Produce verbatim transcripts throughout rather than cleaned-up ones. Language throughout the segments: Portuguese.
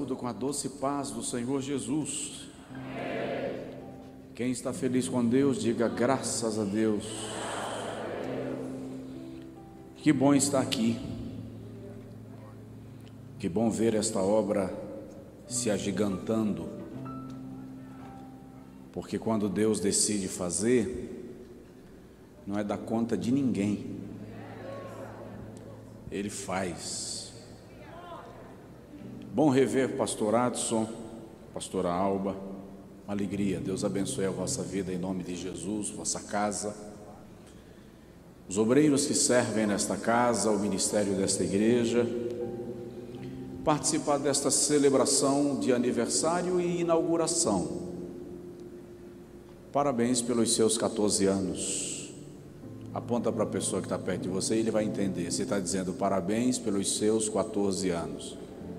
tudo com a doce paz do Senhor Jesus. Quem está feliz com Deus, diga graças a Deus. Que bom estar aqui. Que bom ver esta obra se agigantando. Porque quando Deus decide fazer, não é dar conta de ninguém. Ele faz. Bom rever pastor Adson, pastora Alba, uma alegria. Deus abençoe a vossa vida em nome de Jesus, vossa casa, os obreiros que servem nesta casa, o ministério desta igreja, participar desta celebração de aniversário e inauguração. Parabéns pelos seus quatorze anos. Aponta para a pessoa que está perto de você e ele vai entender. Você está dizendo parabéns pelos seus quatorze anos.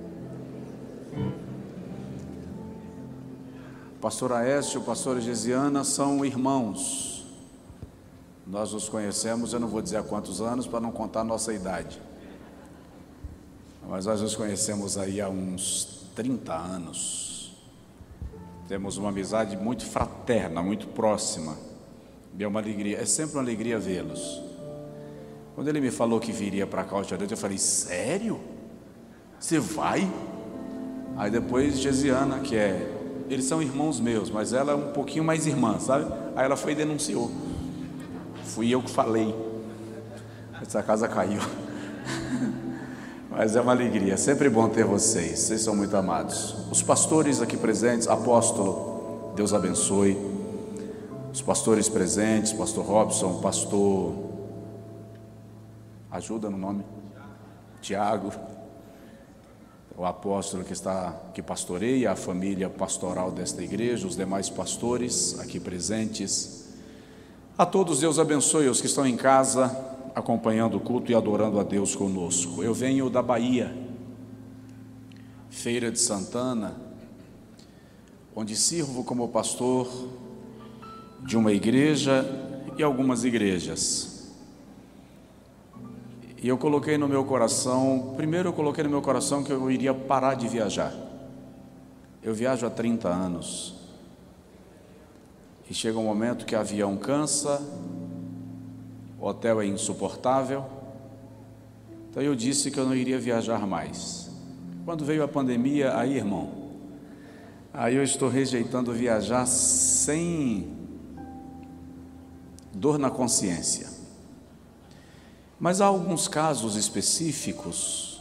Pastor Aécio, pastora Gesiana são irmãos. Nós nos conhecemos, eu não vou dizer há quantos anos para não contar a nossa idade. Mas nós nos conhecemos aí há uns trinta anos. Temos uma amizade muito fraterna, muito próxima. E é uma alegria, é sempre uma alegria vê-los. Quando ele me falou que viria para cá hoje à noite, eu falei, sério? Você vai? Aí depois Gesiana, que é, eles são irmãos meus, mas ela é um pouquinho mais irmã, sabe? Aí ela foi e denunciou. Fui eu que falei. Essa casa caiu. Mas é uma alegria, é sempre bom ter vocês, vocês são muito amados. Os pastores aqui presentes, apóstolo, Deus abençoe. Os pastores presentes, pastor Robson, pastor, ajuda no nome? Tiago, o apóstolo que está, que pastoreia a família pastoral desta igreja, os demais pastores aqui presentes. A todos Deus abençoe, os que estão em casa, acompanhando o culto e adorando a Deus conosco. Eu venho da Bahia, Feira de Santana, onde sirvo como pastor de uma igreja e algumas igrejas. E eu coloquei no meu coração, primeiro eu coloquei no meu coração que eu iria parar de viajar. Eu viajo há trinta anos. E chega um momento que avião cansa, hotel é insuportável. Então eu disse que eu não iria viajar mais. Quando veio a pandemia, aí irmão, aí eu estou rejeitando viajar sem dor na consciência. Mas há alguns casos específicos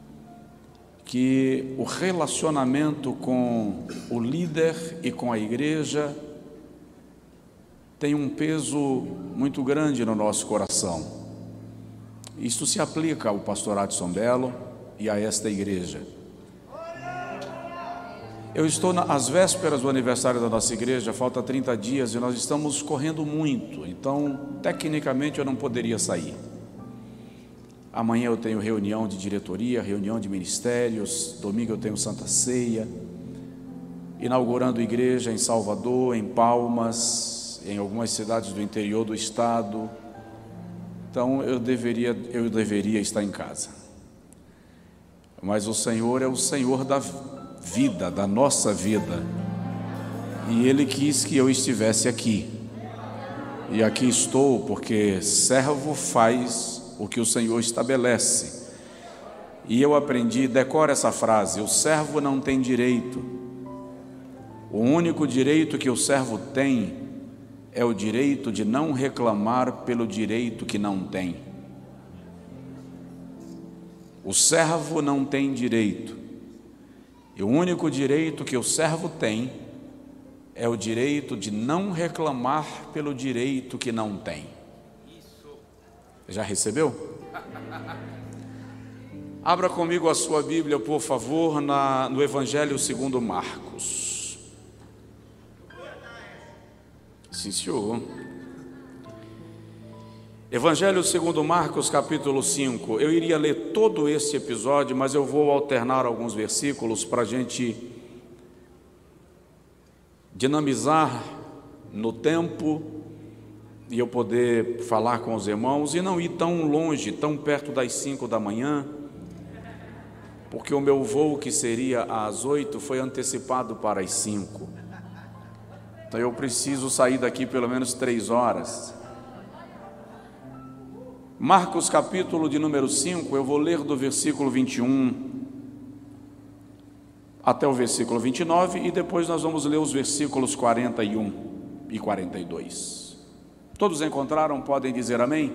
que o relacionamento com o líder e com a igreja tem um peso muito grande no nosso coração. Isto se aplica ao pastor Adson Belo e a esta igreja. Eu estou às vésperas do aniversário da nossa igreja, falta trinta dias e nós estamos correndo muito, então tecnicamente eu não poderia sair. Amanhã eu tenho reunião de diretoria, reunião de ministérios, domingo eu tenho Santa Ceia, inaugurando igreja em Salvador, em Palmas, em algumas cidades do interior do estado. Então eu deveria, eu deveria estar em casa. Mas o Senhor é o Senhor da vida, da nossa vida. E Ele quis que eu estivesse aqui. E aqui estou porque servo faz o que o Senhor estabelece. E eu aprendi, decora essa frase: o servo não tem direito. O único direito que o servo tem é o direito de não reclamar pelo direito que não tem. O servo não tem direito. E o único direito que o servo tem é o direito de não reclamar pelo direito que não tem. Já recebeu? Abra comigo a sua Bíblia, por favor, na, no Evangelho segundo Marcos. Sim, senhor. Evangelho segundo Marcos, capítulo cinco. Eu iria ler todo esse episódio, mas eu vou alternar alguns versículos para a gente dinamizar no tempo e eu poder falar com os irmãos e não ir tão longe, tão perto das cinco da manhã, porque o meu voo, que seria às oito, foi antecipado para as cinco. Então eu preciso sair daqui pelo menos três horas. Marcos capítulo de número cinco, eu vou ler do versículo vinte e um até o versículo vinte e nove, e depois nós vamos ler os versículos quarenta e um e quarenta e dois. Todos encontraram? Podem dizer amém?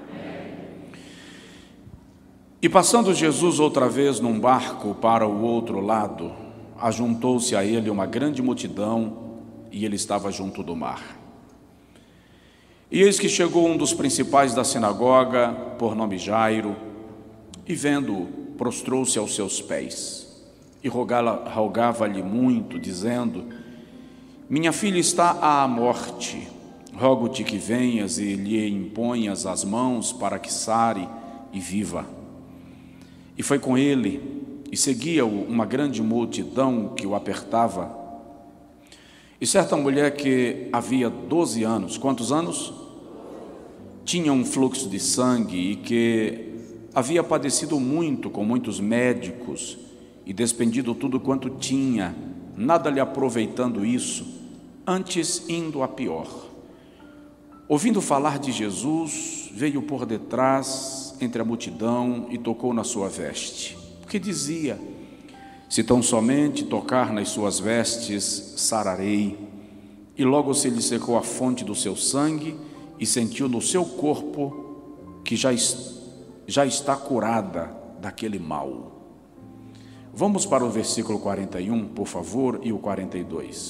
E passando Jesus outra vez num barco para o outro lado, ajuntou-se a ele uma grande multidão, e ele estava junto do mar. E eis que chegou um dos principais da sinagoga, por nome Jairo, e vendo-o, prostrou-se aos seus pés, e rogava-lhe muito, dizendo: minha filha está à morte, rogo-te que venhas e lhe imponhas as mãos para que sare e viva. E foi com ele, e seguia-o uma grande multidão que o apertava. E certa mulher que havia doze anos, quantos anos? Tinha um fluxo de sangue, e que havia padecido muito com muitos médicos, e despendido tudo quanto tinha, nada lhe aproveitando isso, antes indo a pior. Ouvindo falar de Jesus, veio por detrás, entre a multidão, e tocou na sua veste, porque dizia: se tão somente tocar nas suas vestes, sararei. E logo se lhe secou a fonte do seu sangue, e sentiu no seu corpo que já, já está curada daquele mal. Vamos para o versículo quarenta e um, por favor, e o quarenta e dois.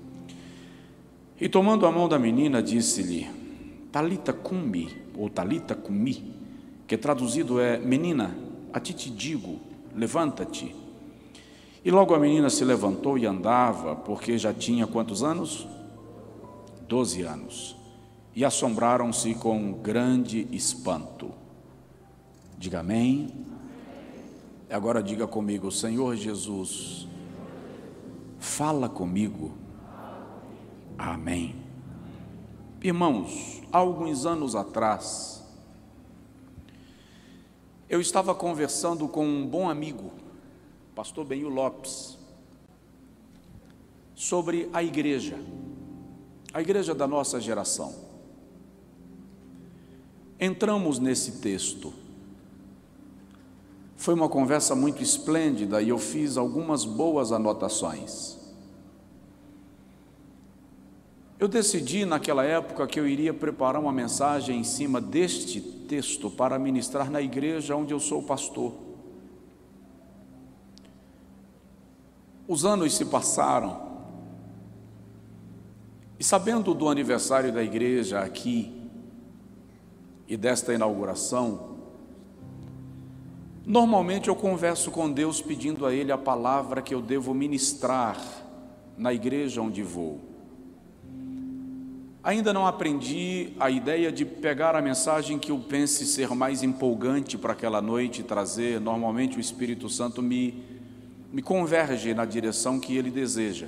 E tomando a mão da menina, disse-lhe: Talita cumi, ou Talita cumi, que traduzido é: menina, a ti te digo, levanta-te. E logo a menina se levantou e andava, porque já tinha quantos anos? Doze anos. E assombraram-se com grande espanto. Diga amém. Agora diga comigo: Senhor Jesus, fala comigo. Amém. Irmãos, há alguns anos atrás, eu estava conversando com um bom amigo, pastor Benil Lopes, sobre a igreja, a igreja da nossa geração. Entramos nesse texto. Foi uma conversa muito esplêndida e eu fiz algumas boas anotações. Eu decidi naquela época que eu iria preparar uma mensagem em cima deste texto para ministrar na igreja onde eu sou pastor. Os anos se passaram e, sabendo do aniversário da igreja aqui e desta inauguração, normalmente eu converso com Deus pedindo a Ele a palavra que eu devo ministrar na igreja onde vou. Ainda não aprendi a ideia de pegar a mensagem que eu pense ser mais empolgante para aquela noite e trazer. Normalmente o Espírito Santo me, me converge na direção que Ele deseja.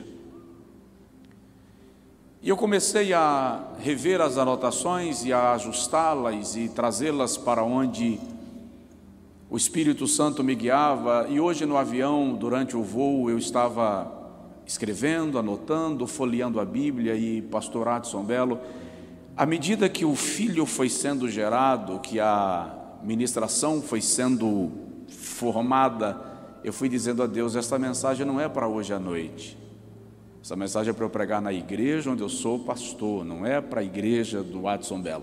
E eu comecei a rever as anotações e a ajustá-las e trazê-las para onde o Espírito Santo me guiava. E hoje no avião, durante o voo, eu estava escrevendo, anotando, folheando a Bíblia. E pastor Adson Belo, à medida que o filho foi sendo gerado, que a ministração foi sendo formada, eu fui dizendo a Deus: esta mensagem não é para hoje à noite. Essa mensagem é para eu pregar na igreja onde eu sou pastor, não é para a igreja do Adson Belo.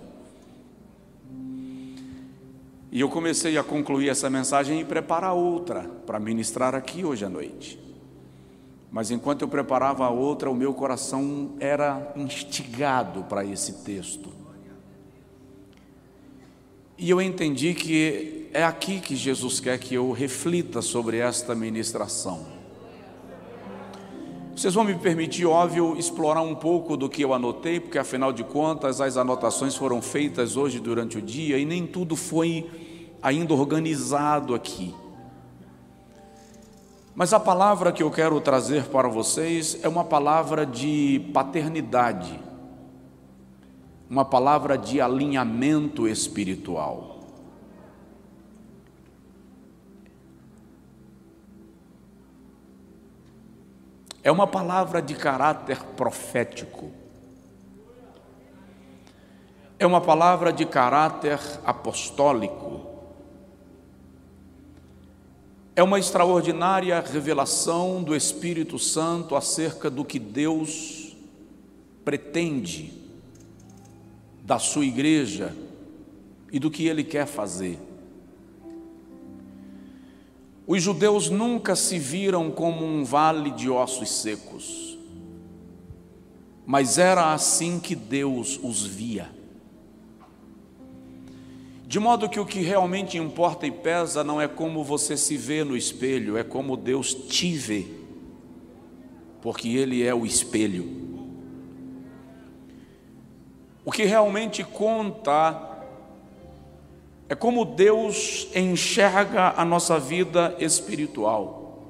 E eu comecei a concluir essa mensagem e preparar outra para ministrar aqui hoje à noite. Mas enquanto eu preparava a outra, o meu coração era instigado para esse texto. E eu entendi que é aqui que Jesus quer que eu reflita sobre esta ministração. Vocês vão me permitir, óbvio, explorar um pouco do que eu anotei, porque afinal de contas as anotações foram feitas hoje durante o dia e nem tudo foi ainda organizado aqui. Mas a palavra que eu quero trazer para vocês é uma palavra de paternidade, uma palavra de alinhamento espiritual. é uma palavra de caráter profético, é uma palavra de caráter apostólico, é uma extraordinária revelação do Espírito Santo acerca do que Deus pretende da sua igreja e do que Ele quer fazer. Os judeus nunca se viram como um vale de ossos secos, mas era assim que Deus os via. De modo que o que realmente importa e pesa não é como você se vê no espelho, é como Deus te vê, porque Ele é o espelho. O que realmente conta é como Deus enxerga a nossa vida espiritual.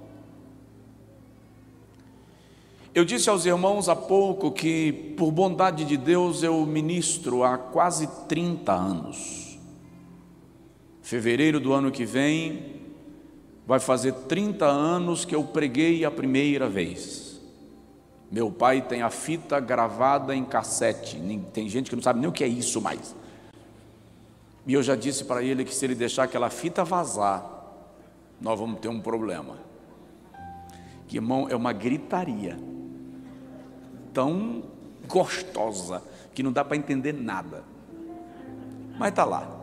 Eu disse aos irmãos há pouco que, por bondade de Deus, eu ministro há quase trinta anos. Fevereiro do ano que vem vai fazer trinta anos que eu preguei a primeira vez. Meu pai tem a fita gravada em cassete. Tem gente que não sabe nem o que é isso mais. E eu já disse para ele que se ele deixar aquela fita vazar, nós vamos ter um problema. Que, irmão, é uma gritaria tão gostosa que não dá para entender nada. Mas está lá.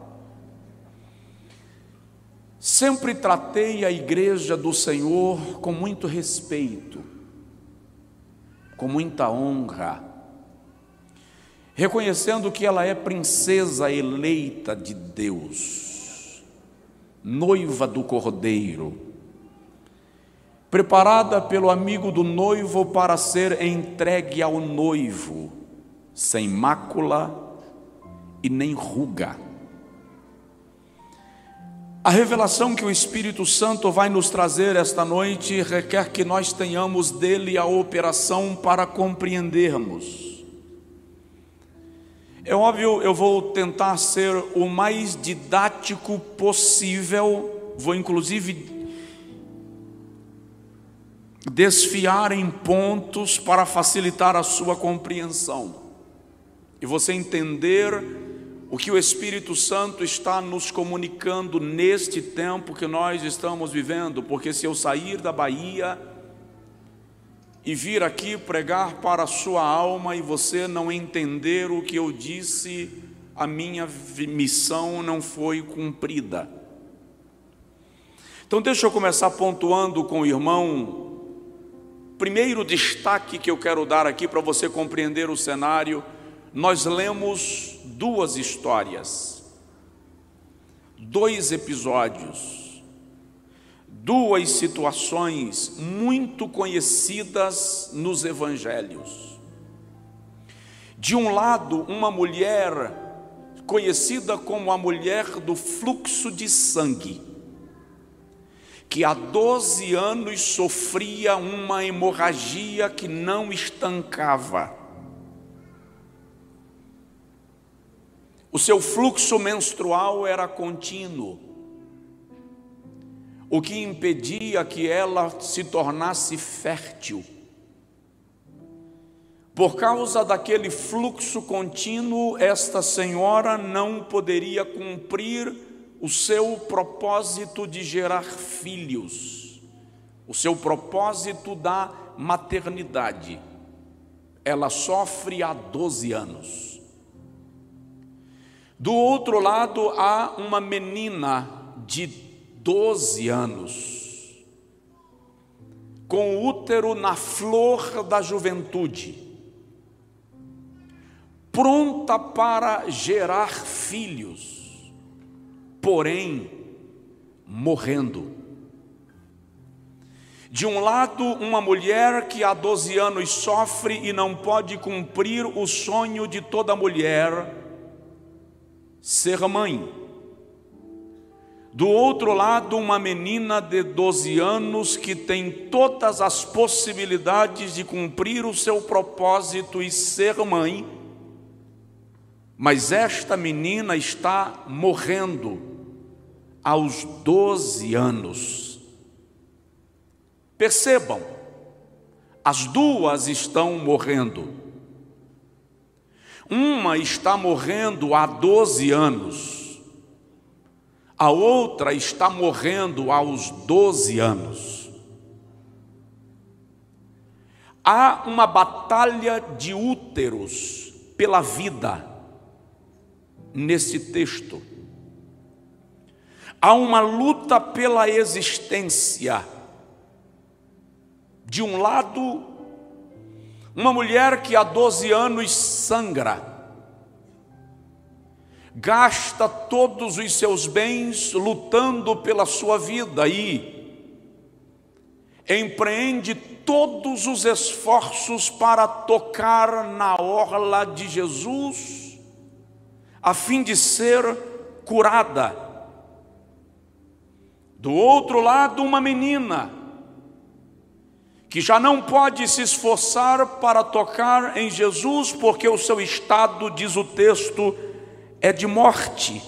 Sempre tratei a igreja do Senhor com muito respeito, com muita honra, reconhecendo que ela é princesa eleita de Deus, noiva do Cordeiro, preparada pelo amigo do noivo para ser entregue ao noivo, sem mácula e nem ruga. A revelação que o Espírito Santo vai nos trazer esta noite requer que nós tenhamos dele a operação para compreendermos. É óbvio, eu vou tentar ser o mais didático possível, vou inclusive desfiar em pontos para facilitar a sua compreensão e você entender o que o Espírito Santo está nos comunicando neste tempo que nós estamos vivendo. Porque se eu sair da Bahia e vir aqui pregar para a sua alma e você não entender o que eu disse, a minha missão não foi cumprida. Então deixa eu começar pontuando com o irmão. Primeiro destaque que eu quero dar aqui para você compreender o cenário: nós lemos duas histórias, dois episódios, duas situações muito conhecidas nos evangelhos. De um lado, uma mulher conhecida como a mulher do fluxo de sangue, que há doze anos sofria uma hemorragia que não estancava. O seu fluxo menstrual era contínuo, o que impedia que ela se tornasse fértil. Por causa daquele fluxo contínuo, esta senhora não poderia cumprir o seu propósito de gerar filhos, o seu propósito da maternidade. Ela sofre há doze anos. Do outro lado, há uma menina de doze anos, com o útero na flor da juventude, pronta para gerar filhos, porém morrendo. De um lado, uma mulher que há doze anos sofre e não pode cumprir o sonho de toda mulher, ser mãe. Do outro lado, uma menina de doze anos que tem todas as possibilidades de cumprir o seu propósito e ser mãe, mas esta menina está morrendo aos doze anos. Percebam, As duas estão morrendo. Uma está morrendo há doze anos. A outra está morrendo aos doze anos. Há uma batalha de úteros pela vida nesse texto. Há uma luta pela existência. De um lado, uma mulher que há doze anos sangra, gasta todos os seus bens lutando pela sua vida e empreende todos os esforços para tocar na orla de Jesus, a fim de ser curada. Do outro lado, uma menina que já não pode se esforçar para tocar em Jesus, porque o seu estado, diz o texto, é de morte.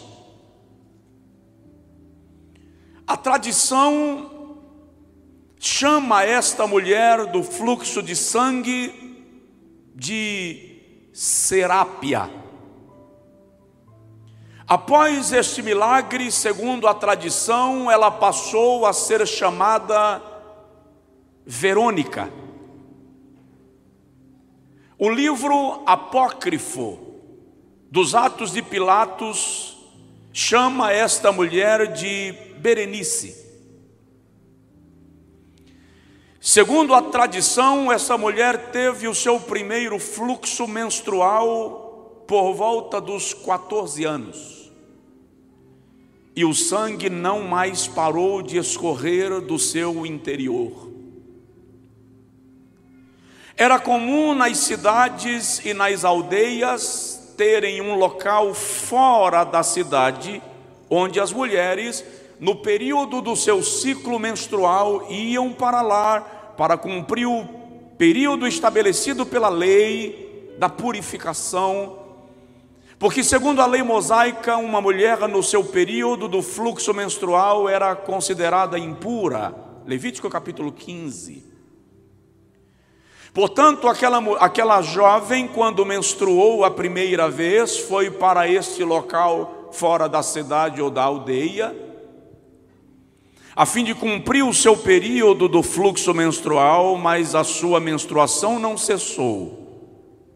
A tradição chama esta mulher do fluxo de sangue de Serápia. Após este milagre, segundo a tradição, ela passou a ser chamada Verônica. O livro apócrifo dos Atos de Pilatos chama esta mulher de Berenice. Segundo a tradição, essa mulher teve o seu primeiro fluxo menstrual por volta dos quatorze anos. E o sangue não mais parou de escorrer do seu interior. Era comum nas cidades e nas aldeias terem um local fora da cidade, onde as mulheres, no período do seu ciclo menstrual, iam para lá para cumprir o período estabelecido pela lei da purificação. Porque, segundo a lei mosaica, uma mulher no seu período do fluxo menstrual era considerada impura. Levítico capítulo quinze. Portanto, aquela, aquela jovem, quando menstruou a primeira vez, foi para este local fora da cidade ou da aldeia, a fim de cumprir o seu período do fluxo menstrual, mas a sua menstruação não cessou.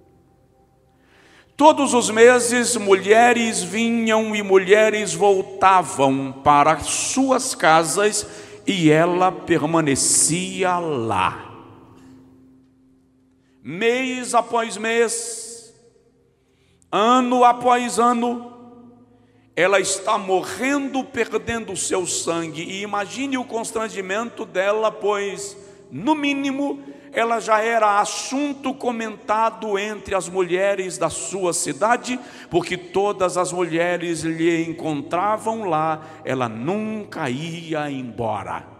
Todos os meses, mulheres vinham e mulheres voltavam para suas casas e ela permanecia lá. Mês após mês, ano após ano, ela está morrendo, perdendo o seu sangue. E imagine o constrangimento dela, pois, no mínimo, ela já era assunto comentado entre as mulheres da sua cidade, porque todas as mulheres lhe encontravam lá, ela nunca ia embora.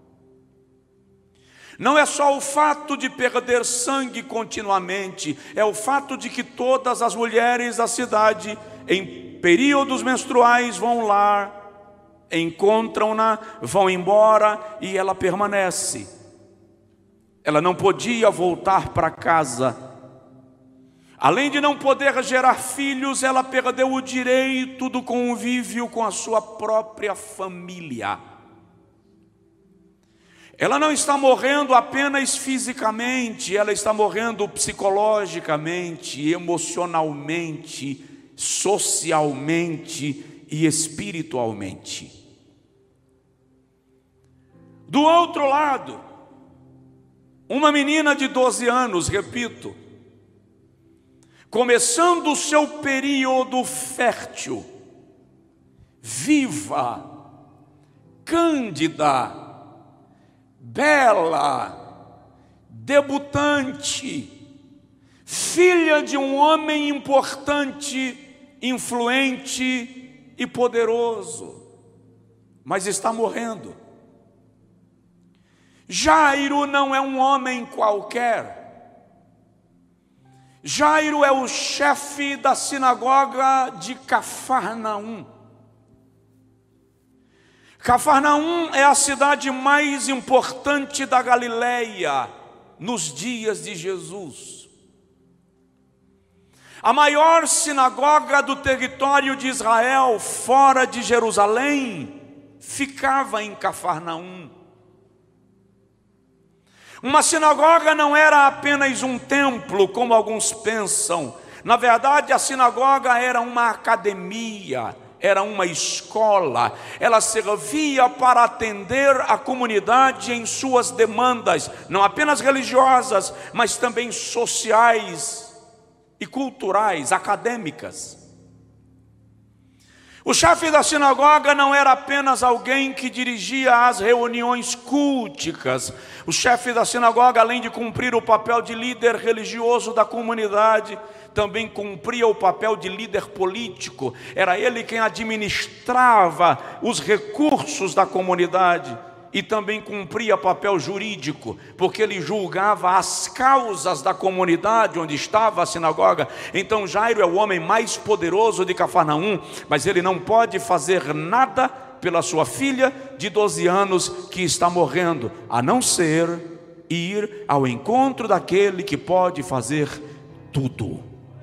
Não é só o fato de perder sangue continuamente, é o fato de que todas as mulheres da cidade, em períodos menstruais, vão lá, encontram-na, vão embora e ela permanece. Ela não podia voltar para casa. Além de não poder gerar filhos, ela perdeu o direito do convívio com a sua própria família. Ela não está morrendo apenas fisicamente, ela está morrendo psicologicamente, emocionalmente, socialmente e espiritualmente. Do outro lado, uma menina de doze anos, repito, começando o seu período fértil, viva, cândida, bela, debutante, filha de um homem importante, influente e poderoso, mas está morrendo. Jairo não é um homem qualquer. Jairo é o chefe da sinagoga de Cafarnaum. Cafarnaum é a cidade mais importante da Galileia, nos dias de Jesus. A maior sinagoga do território de Israel, fora de Jerusalém, ficava em Cafarnaum. Uma sinagoga não era apenas um templo, como alguns pensam. Na verdade, a sinagoga era uma academia, era uma escola. Ela servia para atender a comunidade em suas demandas, não apenas religiosas, mas também sociais e culturais, acadêmicas. O chefe da sinagoga não era apenas alguém que dirigia as reuniões culticas. O chefe da sinagoga, além de cumprir o papel de líder religioso da comunidade, também cumpria o papel de líder político. Era ele quem administrava os recursos da comunidade e também cumpria papel jurídico, porque ele julgava as causas da comunidade onde estava a sinagoga. Então Jairo é o homem mais poderoso de Cafarnaum, mas ele não pode fazer nada pela sua filha de doze anos que está morrendo, a não ser ir ao encontro daquele que pode fazer tudo.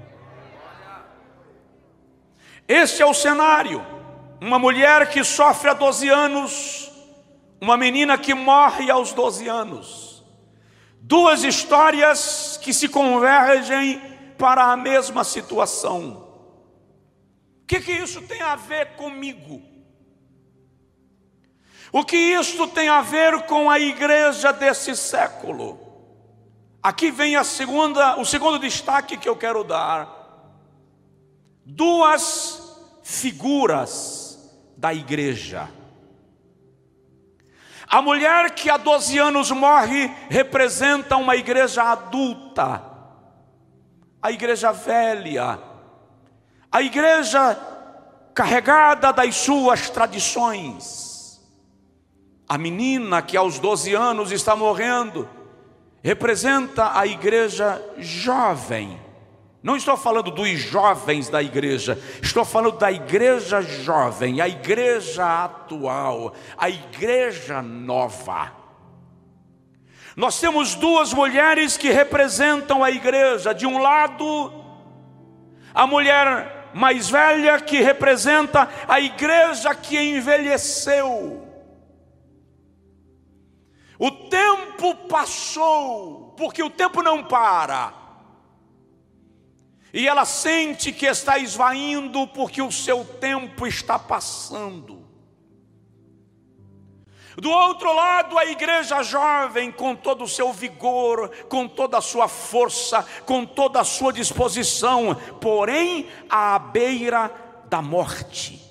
Este é o cenário. Uma mulher que sofre há doze anos, uma menina que morre aos doze anos. Duas histórias que se convergem para a mesma situação. O que que isso tem a ver comigo? O que isso tem a ver com a igreja desse século? Aqui vem a segunda, o segundo destaque que eu quero dar. Duas figuras da igreja. A mulher que há doze anos morre representa uma igreja adulta, a igreja velha, a igreja carregada das suas tradições. A menina que aos doze anos está morrendo representa a igreja jovem. Não estou falando dos jovens da igreja, estou falando da igreja jovem, a igreja atual, a igreja nova. Nós temos duas mulheres que representam a igreja. De um lado, a mulher mais velha que representa a igreja que envelheceu. O tempo passou, porque o tempo não para. E ela sente que está esvaindo porque o seu tempo está passando. Do outro lado, a igreja jovem, com todo o seu vigor, com toda a sua força, com toda a sua disposição, porém à beira da morte.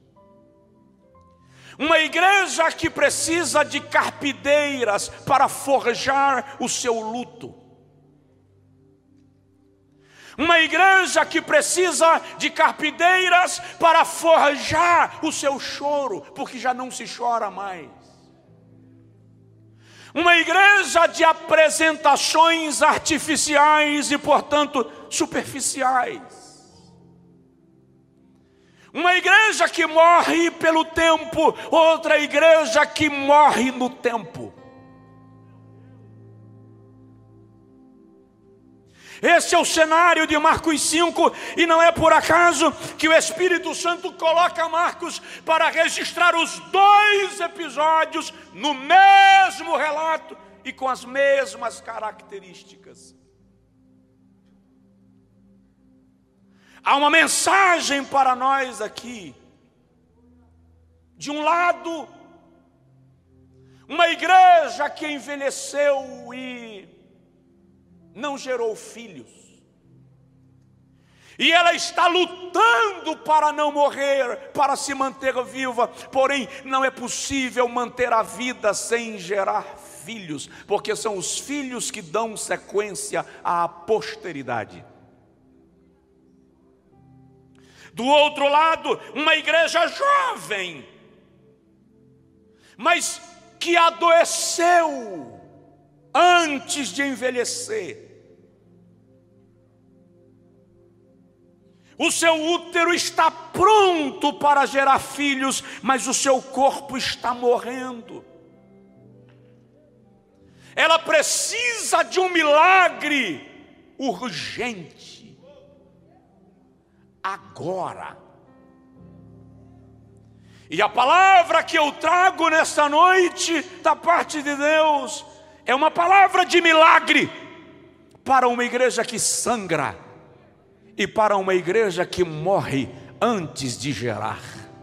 Uma igreja que precisa de carpideiras para forjar o seu luto. Uma igreja que precisa de carpideiras para forjar o seu choro, porque já não se chora mais. Uma igreja de apresentações artificiais e, portanto, superficiais. Uma igreja que morre pelo tempo, outra igreja que morre no tempo. Esse é o cenário de Marcos cinco, e não é por acaso que o Espírito Santo coloca Marcos para registrar os dois episódios no mesmo relato e com as mesmas características. Há uma mensagem para nós aqui. De um lado, uma igreja que envelheceu e não gerou filhos, e ela está lutando para não morrer, para se manter viva. Porém, não é possível manter a vida sem gerar filhos, porque são os filhos que dão sequência à posteridade. Do outro lado, uma igreja jovem, mas que adoeceu antes de envelhecer. O seu útero está pronto para gerar filhos, mas o seu corpo está morrendo. ela precisa de um milagre urgente, agora. E a palavra que eu trago nesta noite, da parte de Deus, é uma palavra de milagre, para uma igreja que sangra, e para uma igreja que morre antes de gerar.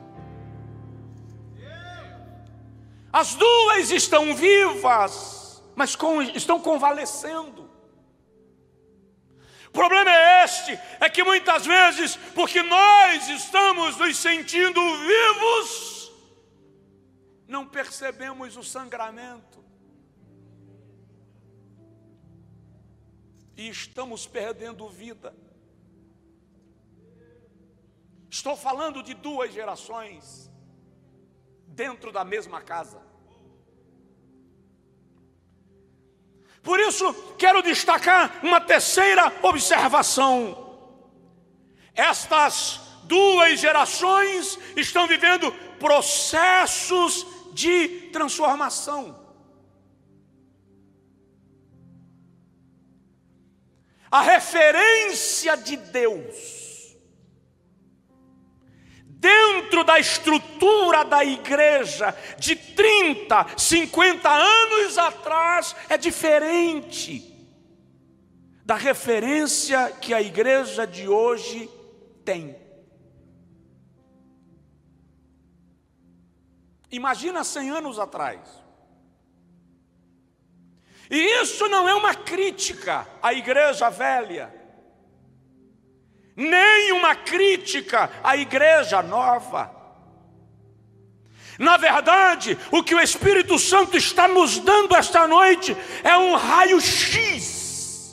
As duas estão vivas, mas com, estão convalescendo. O problema é este, é que muitas vezes, porque nós estamos nos sentindo vivos, não percebemos o sangramento. E estamos perdendo vida. Estou falando de duas gerações dentro da mesma casa. Por isso, quero destacar uma terceira observação. Estas duas gerações estão vivendo processos de transformação. A referência de Deus dentro da estrutura da igreja de trinta, cinquenta anos atrás é diferente da referência que a igreja de hoje tem. Imagina cem anos atrás. E isso não é uma crítica à igreja velha, nem uma crítica à igreja nova. Na verdade, o que o Espírito Santo está nos dando esta noite é um raio-x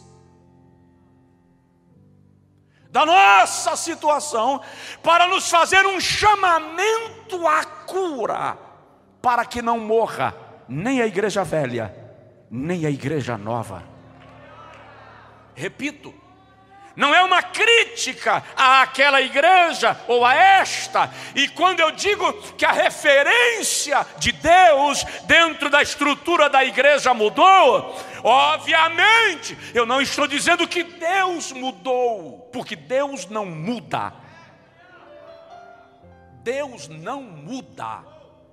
da nossa situação, para nos fazer um chamamento à cura, para que não morra nem a igreja velha, nem a igreja nova. Repito, não é uma crítica àquela igreja ou a esta. E quando eu digo que a referência de Deus dentro da estrutura da igreja mudou, obviamente eu não estou dizendo que Deus mudou, porque Deus não muda. Deus não muda.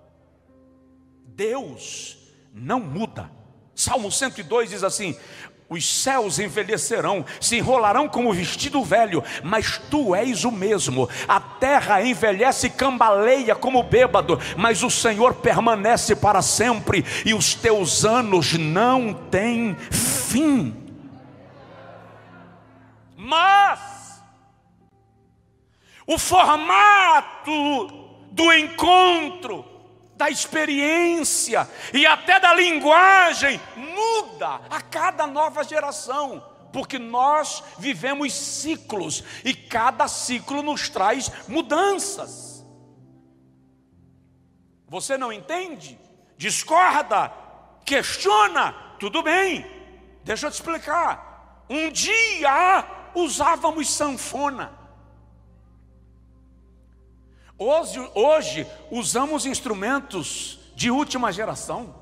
Deus não muda. Salmo cento e dois diz assim: os céus envelhecerão, se enrolarão como vestido velho, mas tu és o mesmo. A terra envelhece e cambaleia como bêbado, mas o Senhor permanece para sempre, e os teus anos não têm fim. Mas o formato do encontro, da experiência e até da linguagem muda a cada nova geração, porque nós vivemos ciclos e cada ciclo nos traz mudanças. Você não entende? Discorda? Questiona? Tudo bem, deixa eu te explicar. Um dia usávamos sanfona. Hoje, hoje usamos instrumentos de última geração.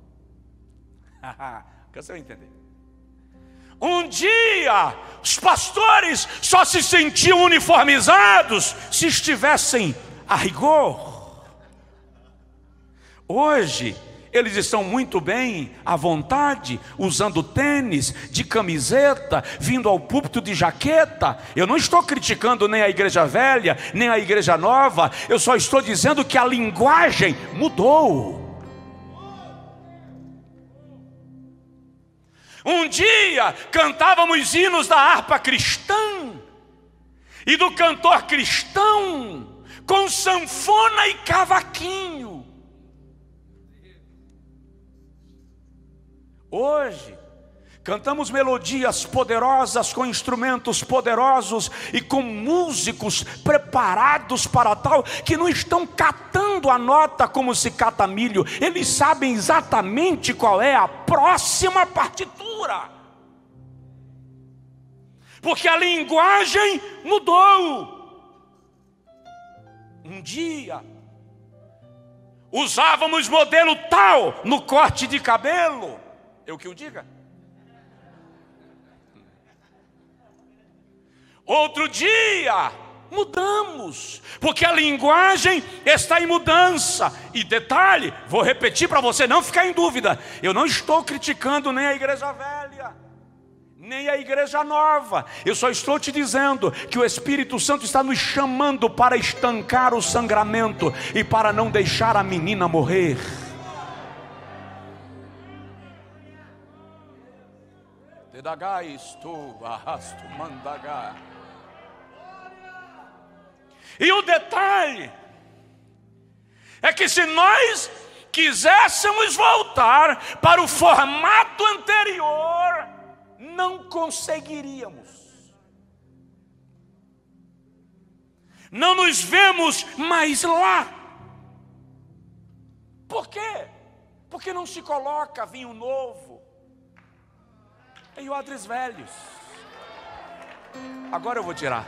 Que você vai entender. Um dia os pastores só se sentiam uniformizados se estivessem a rigor. Hoje eles estão muito bem à vontade, usando tênis, de camiseta, vindo ao púlpito de jaqueta. Eu não estou criticando nem a igreja velha, nem a igreja nova. Eu só estou dizendo que a linguagem mudou. Um dia cantávamos hinos da harpa cristã e do cantor cristão, com sanfona e cavaquinho. Hoje, cantamos melodias poderosas com instrumentos poderosos e com músicos preparados para tal, que não estão catando a nota como se cata milho. Eles sabem exatamente qual é a próxima partitura, porque a linguagem mudou. Um dia usávamos modelo tal no corte de cabelo, Eu que o diga. Outro dia, mudamos, porque a linguagem está em mudança. E detalhe, vou repetir para você não ficar em dúvida: eu não estou criticando nem a igreja velha, nem a igreja nova. Eu só estou te dizendo que o Espírito Santo está nos chamando para estancar o sangramento e para não deixar a menina morrer. E o detalhe é que se nós quiséssemos voltar para o formato anterior, não conseguiríamos. Não nos vemos mais lá. Por quê? Porque não se coloca vinho novo em odres velhos. Agora eu vou tirar.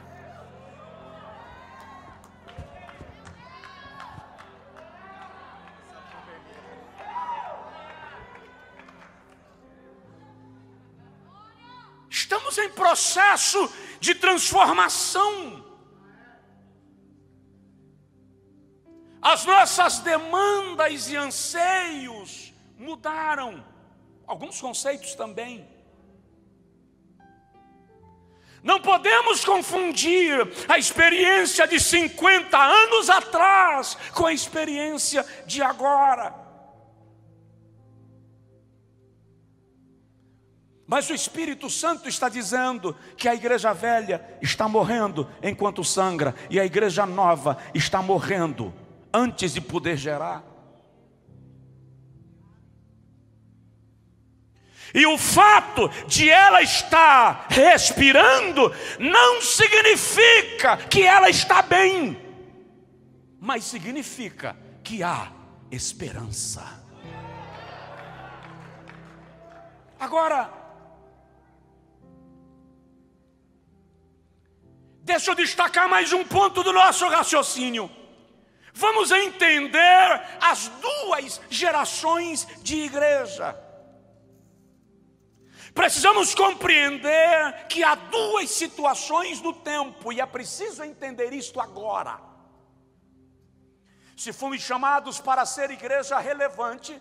Estamos em processo de transformação. As nossas demandas e anseios mudaram. Alguns conceitos também. Não podemos confundir a experiência de cinquenta anos atrás com a experiência de agora. Mas o Espírito Santo está dizendo que a igreja velha está morrendo enquanto sangra, e a igreja nova está morrendo antes de poder gerar. E o fato de ela estar respirando não significa que ela está bem, mas significa que há esperança. Agora, deixa eu destacar mais um ponto do nosso raciocínio. Vamos entender as duas gerações de igreja. Precisamos compreender que há duas situações no tempo, e é preciso entender isto agora. Se fomos chamados para ser igreja relevante,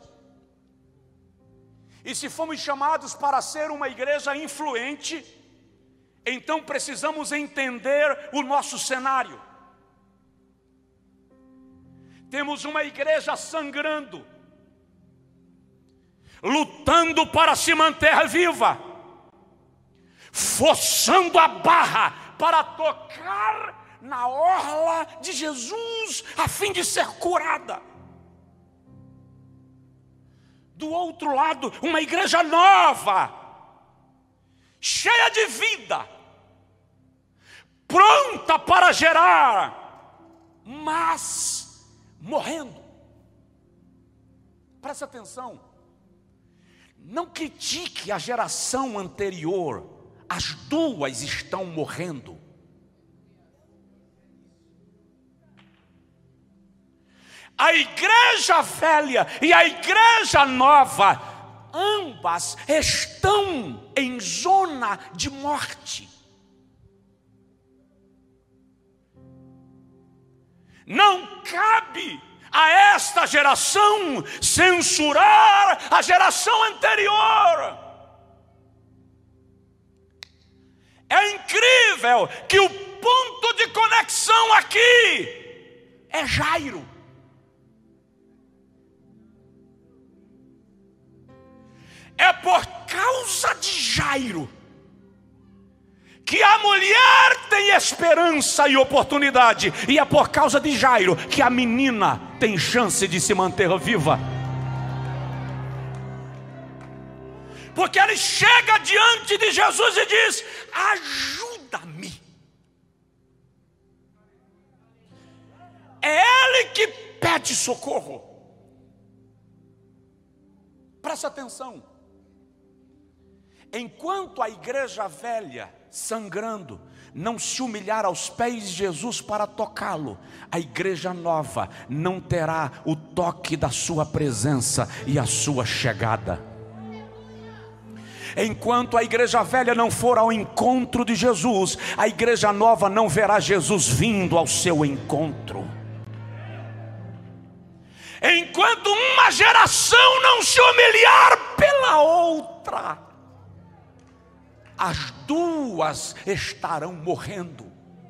e se fomos chamados para ser uma igreja influente, então precisamos entender o nosso cenário. Temos uma igreja sangrando, lutando para se manter viva, forçando a barra para tocar na orla de Jesus, a fim de ser curada. Do outro lado, uma igreja nova, cheia de vida, pronta para gerar, mas morrendo. Presta atenção. Não critique a geração anterior. As duas estão morrendo. A igreja velha e a igreja nova, ambas estão em zona de morte. Não cabe a esta geração censurar a geração anterior. É incrível que o ponto de conexão aqui é Jairo. É por causa de Jairo que a mulher tem esperança e oportunidade, e é por causa de Jairo que a menina tem chance de se manter viva. Porque ele chega diante de Jesus e diz: ajuda-me. É ele que pede socorro. Presta atenção. Enquanto a igreja velha, sangrando, não se humilhar aos pés de Jesus para tocá-lo, a igreja nova não terá o toque da sua presença e a sua chegada. enquanto a igreja velha não for ao encontro de Jesus, a igreja nova não verá Jesus vindo ao seu encontro. Enquanto uma geração não se humilhar pela outra, as duas estarão morrendo.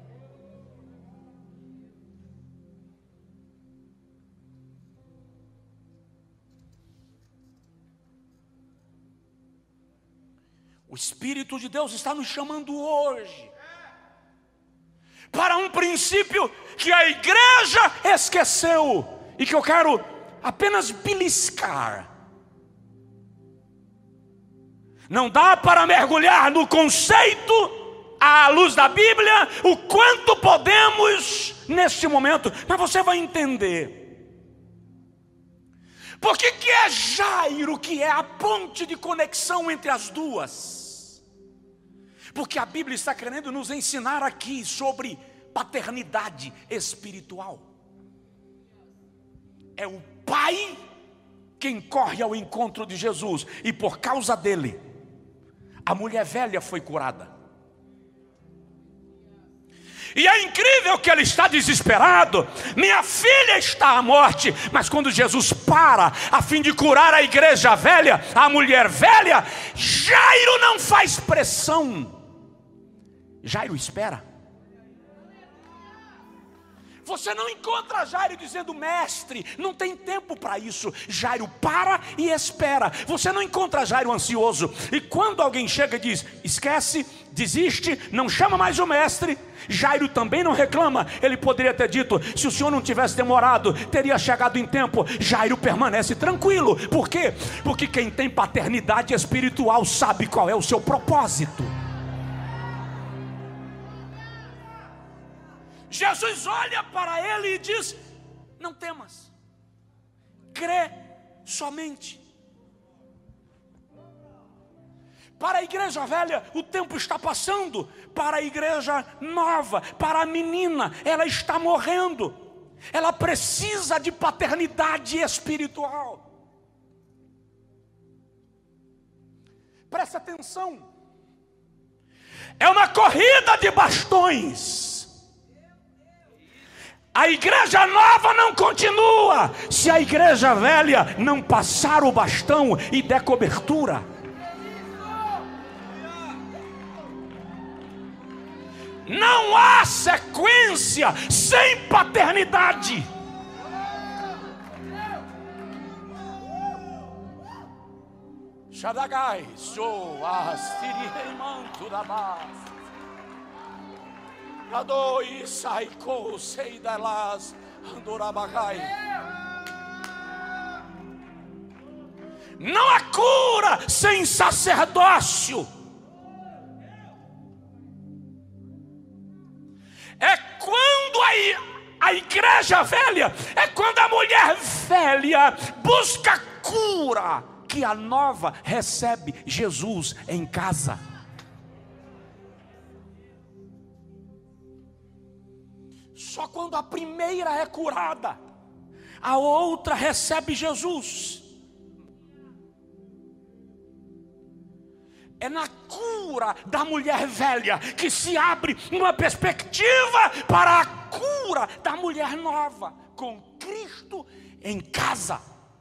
O Espírito de Deus está nos chamando hoje para um princípio que a igreja esqueceu e que eu quero apenas beliscar. Não dá para mergulhar no conceito à luz da Bíblia o quanto podemos neste momento, mas você vai entender. Por que que é Jairo que é a ponte de conexão entre as duas? Porque a Bíblia está querendo nos ensinar aqui sobre paternidade espiritual. É o pai quem corre ao encontro de Jesus, e por causa dele, a mulher velha foi curada. E é incrível que ele está desesperado, minha filha está à morte, mas quando Jesus para a fim de curar a igreja velha, a mulher velha, Jairo não faz pressão, Jairo espera. Você não encontra Jairo dizendo: mestre, não tem tempo para isso. Jairo para e espera. Você não encontra Jairo ansioso. E quando alguém chega e diz: esquece, desiste, não chama mais o mestre, Jairo também não reclama. Ele poderia ter dito: se o senhor não tivesse demorado, teria chegado em tempo. Jairo permanece tranquilo. Por quê? Porque quem tem paternidade espiritual sabe qual é o seu propósito. Jesus olha para ele e diz: não temas, crê somente. Para a igreja velha, o tempo está passando. Para a igreja nova, para a menina, ela está morrendo. Ela precisa de paternidade espiritual. Presta atenção. É uma corrida de bastões. A igreja nova não continua se a igreja velha não passar o bastão e der cobertura. Não há sequência sem paternidade. Shadagai, sou a sirimanto da base. Adoi saiko seidalas andorabagai. Não há cura sem sacerdócio. É quando a, a igreja velha, é quando a mulher velha busca cura, que a nova recebe Jesus em casa. Só quando a primeira é curada, a outra recebe Jesus. É na cura da mulher velha que se abre uma perspectiva para a cura da mulher nova, com Cristo em casa.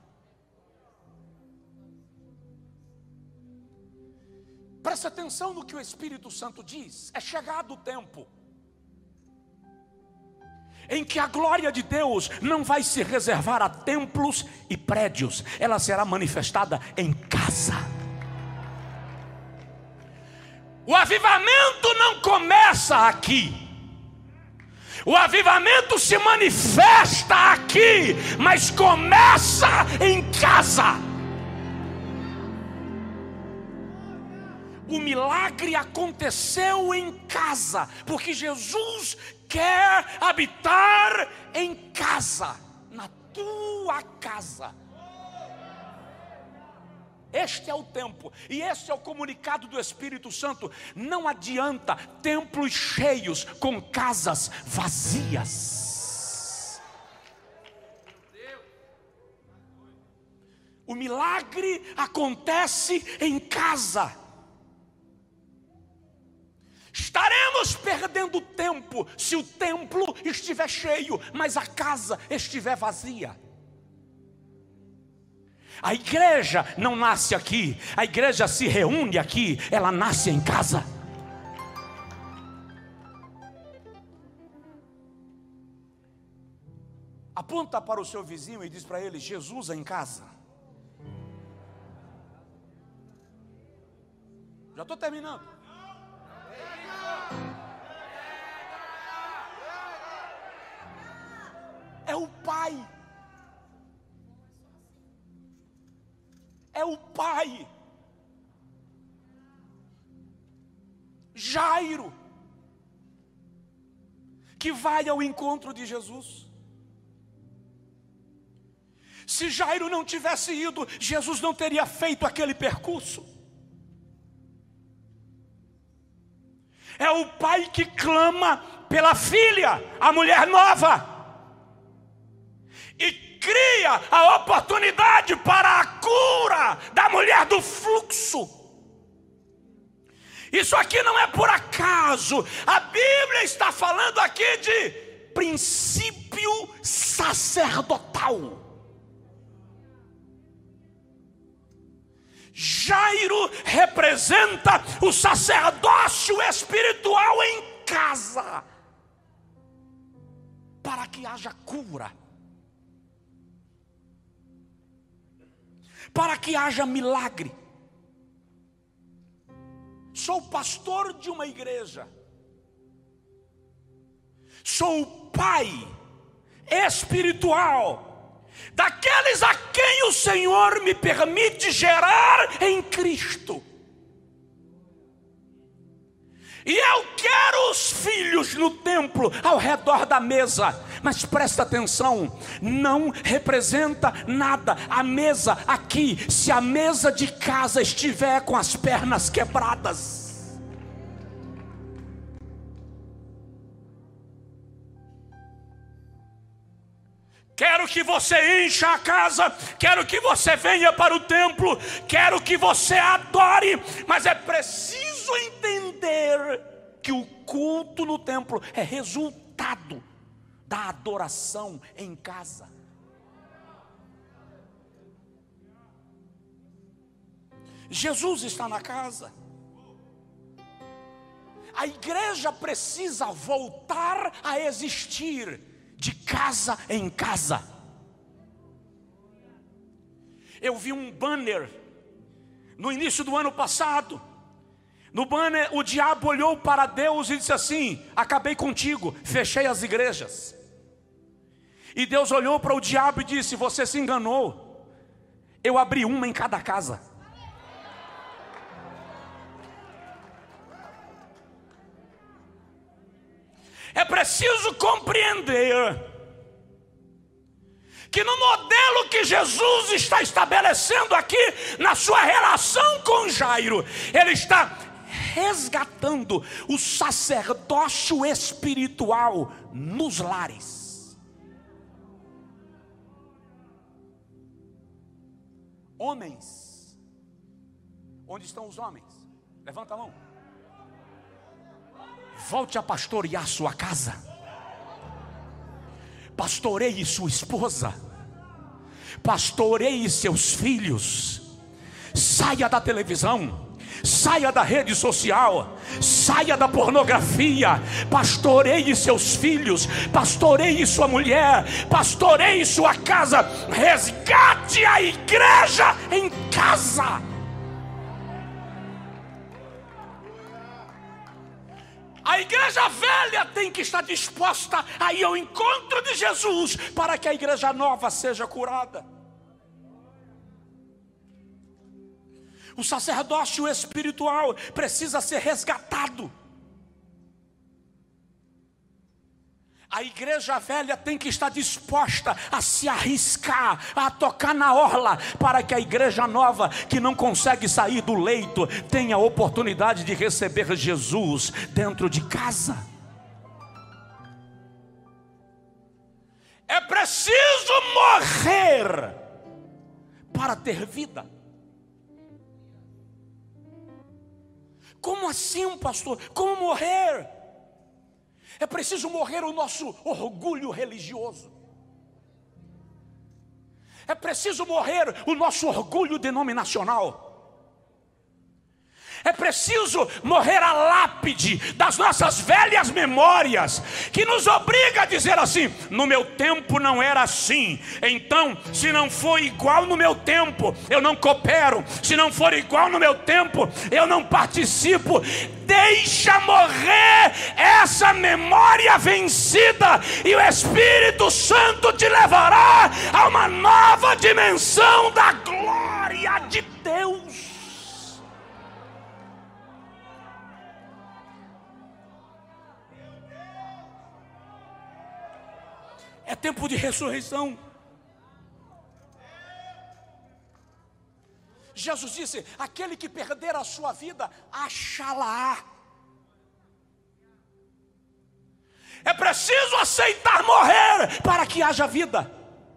Presta atenção no que o Espírito Santo diz. É chegado o tempo em que a glória de Deus não vai se reservar a templos e prédios, ela será manifestada em casa. O avivamento não começa aqui, o avivamento se manifesta aqui, mas começa em casa. O milagre aconteceu em casa, porque Jesus quer habitar em casa, na tua casa. Este é o tempo, e este é o comunicado do Espírito Santo. Não adianta templos cheios com casas vazias. O milagre acontece em casa. Estaremos perdendo tempo se o templo estiver cheio, mas a casa estiver vazia. A igreja não nasce aqui, a igreja se reúne aqui, ela nasce em casa. Aponta para o seu vizinho e diz para ele: Jesus é em casa. Já estou terminando. É o Pai. É o Pai. Jairo, que vai ao encontro de Jesus. Se Jairo não tivesse ido, Jesus não teria feito aquele percurso. É o pai que clama pela filha, a mulher nova, e cria a oportunidade para a cura da mulher do fluxo. Isso aqui não é por acaso. A Bíblia está falando aqui de princípio sacerdotal. Jairo representa o sacerdócio espiritual em casa, para que haja cura, para que haja milagre. Sou pastor de uma igreja, sou o pai espiritual daqueles a quem o Senhor me permite gerar em Cristo. E eu quero os filhos no templo, ao redor da mesa. Mas presta atenção, não representa nada a mesa aqui, se a mesa de casa estiver com as pernas quebradas. Quero que você encha a casa, quero que você venha para o templo, quero que você adore, mas é preciso entender que o culto no templo é resultado da adoração em casa. Jesus está na casa. A igreja precisa voltar a existir de casa em casa. Eu vi um banner no início do ano passado. No banner o diabo olhou para Deus e disse assim: acabei contigo, fechei as igrejas. E Deus olhou para o diabo e disse: você se enganou, eu abri uma em cada casa. É preciso compreender que no modelo que Jesus está estabelecendo aqui, na sua relação com Jairo, Ele está resgatando o sacerdócio espiritual nos lares. Homens, onde estão os homens? Levanta a mão. Volte a pastorear sua casa. Pastoreie sua esposa. Pastoreie seus filhos. Saia da televisão. Saia da rede social. Saia da pornografia. Pastoreie seus filhos. Pastoreie sua mulher. Pastoreie sua casa. Resgate a igreja em casa. A igreja velha tem que estar disposta a ir ao encontro de Jesus para que a igreja nova seja curada. O sacerdócio espiritual precisa ser resgatado. A igreja velha tem que estar disposta a se arriscar, a tocar na orla, para que a igreja nova, que não consegue sair do leito, tenha a oportunidade de receber Jesus dentro de casa. É preciso morrer para ter vida. Como assim, pastor? Como morrer? É preciso morrer o nosso orgulho religioso. É preciso morrer o nosso orgulho denominacional. É preciso morrer a lápide das nossas velhas memórias, que nos obriga a dizer assim: no meu tempo não era assim, então se não for igual no meu tempo, eu não coopero. Se não for igual no meu tempo, eu não participo. Deixa morrer essa memória vencida, e o Espírito Santo te levará a uma nova dimensão da glória de Deus. É tempo de ressurreição. Jesus disse: aquele que perder a sua vida, achá-la-á. É preciso aceitar morrer para que haja vida.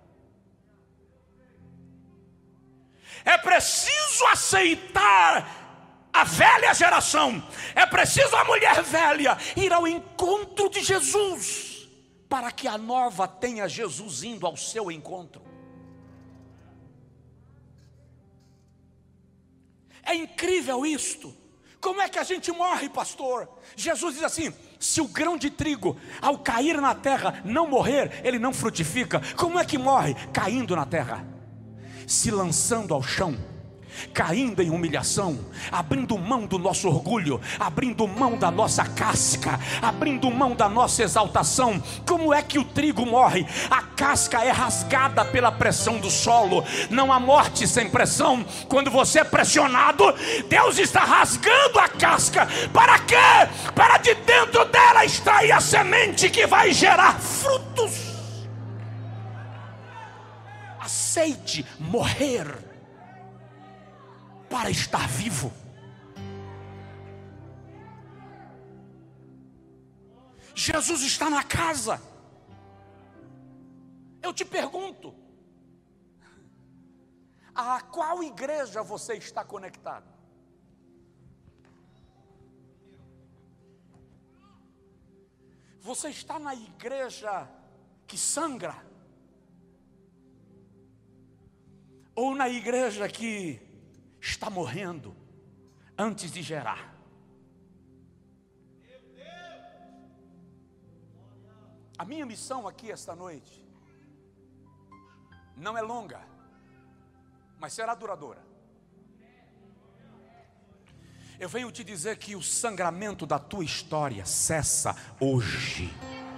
É preciso aceitar a velha geração. É preciso a mulher velha ir ao encontro de Jesus, para que a nova tenha Jesus indo ao seu encontro. É incrível isto. Como é que a gente morre, pastor? Jesus diz assim: se o grão de trigo, ao cair na terra, não morrer, ele não frutifica. Como é que morre? Caindo na terra, se lançando ao chão, caindo em humilhação, abrindo mão do nosso orgulho, abrindo mão da nossa casca, abrindo mão da nossa exaltação. Como é que o trigo morre? A casca é rasgada pela pressão do solo. Não há morte sem pressão. Quando você é pressionado, Deus está rasgando a casca. Para quê? Para de dentro dela extrair a semente que vai gerar frutos. Aceite morrer para estar vivo. Jesus está na casa. Eu te pergunto: a qual igreja você está conectado? Você está na igreja que sangra? Ou na igreja que está morrendo antes de gerar? A minha missão aqui esta noite não é longa, mas será duradoura. Eu venho te dizer que o sangramento da tua história cessa hoje.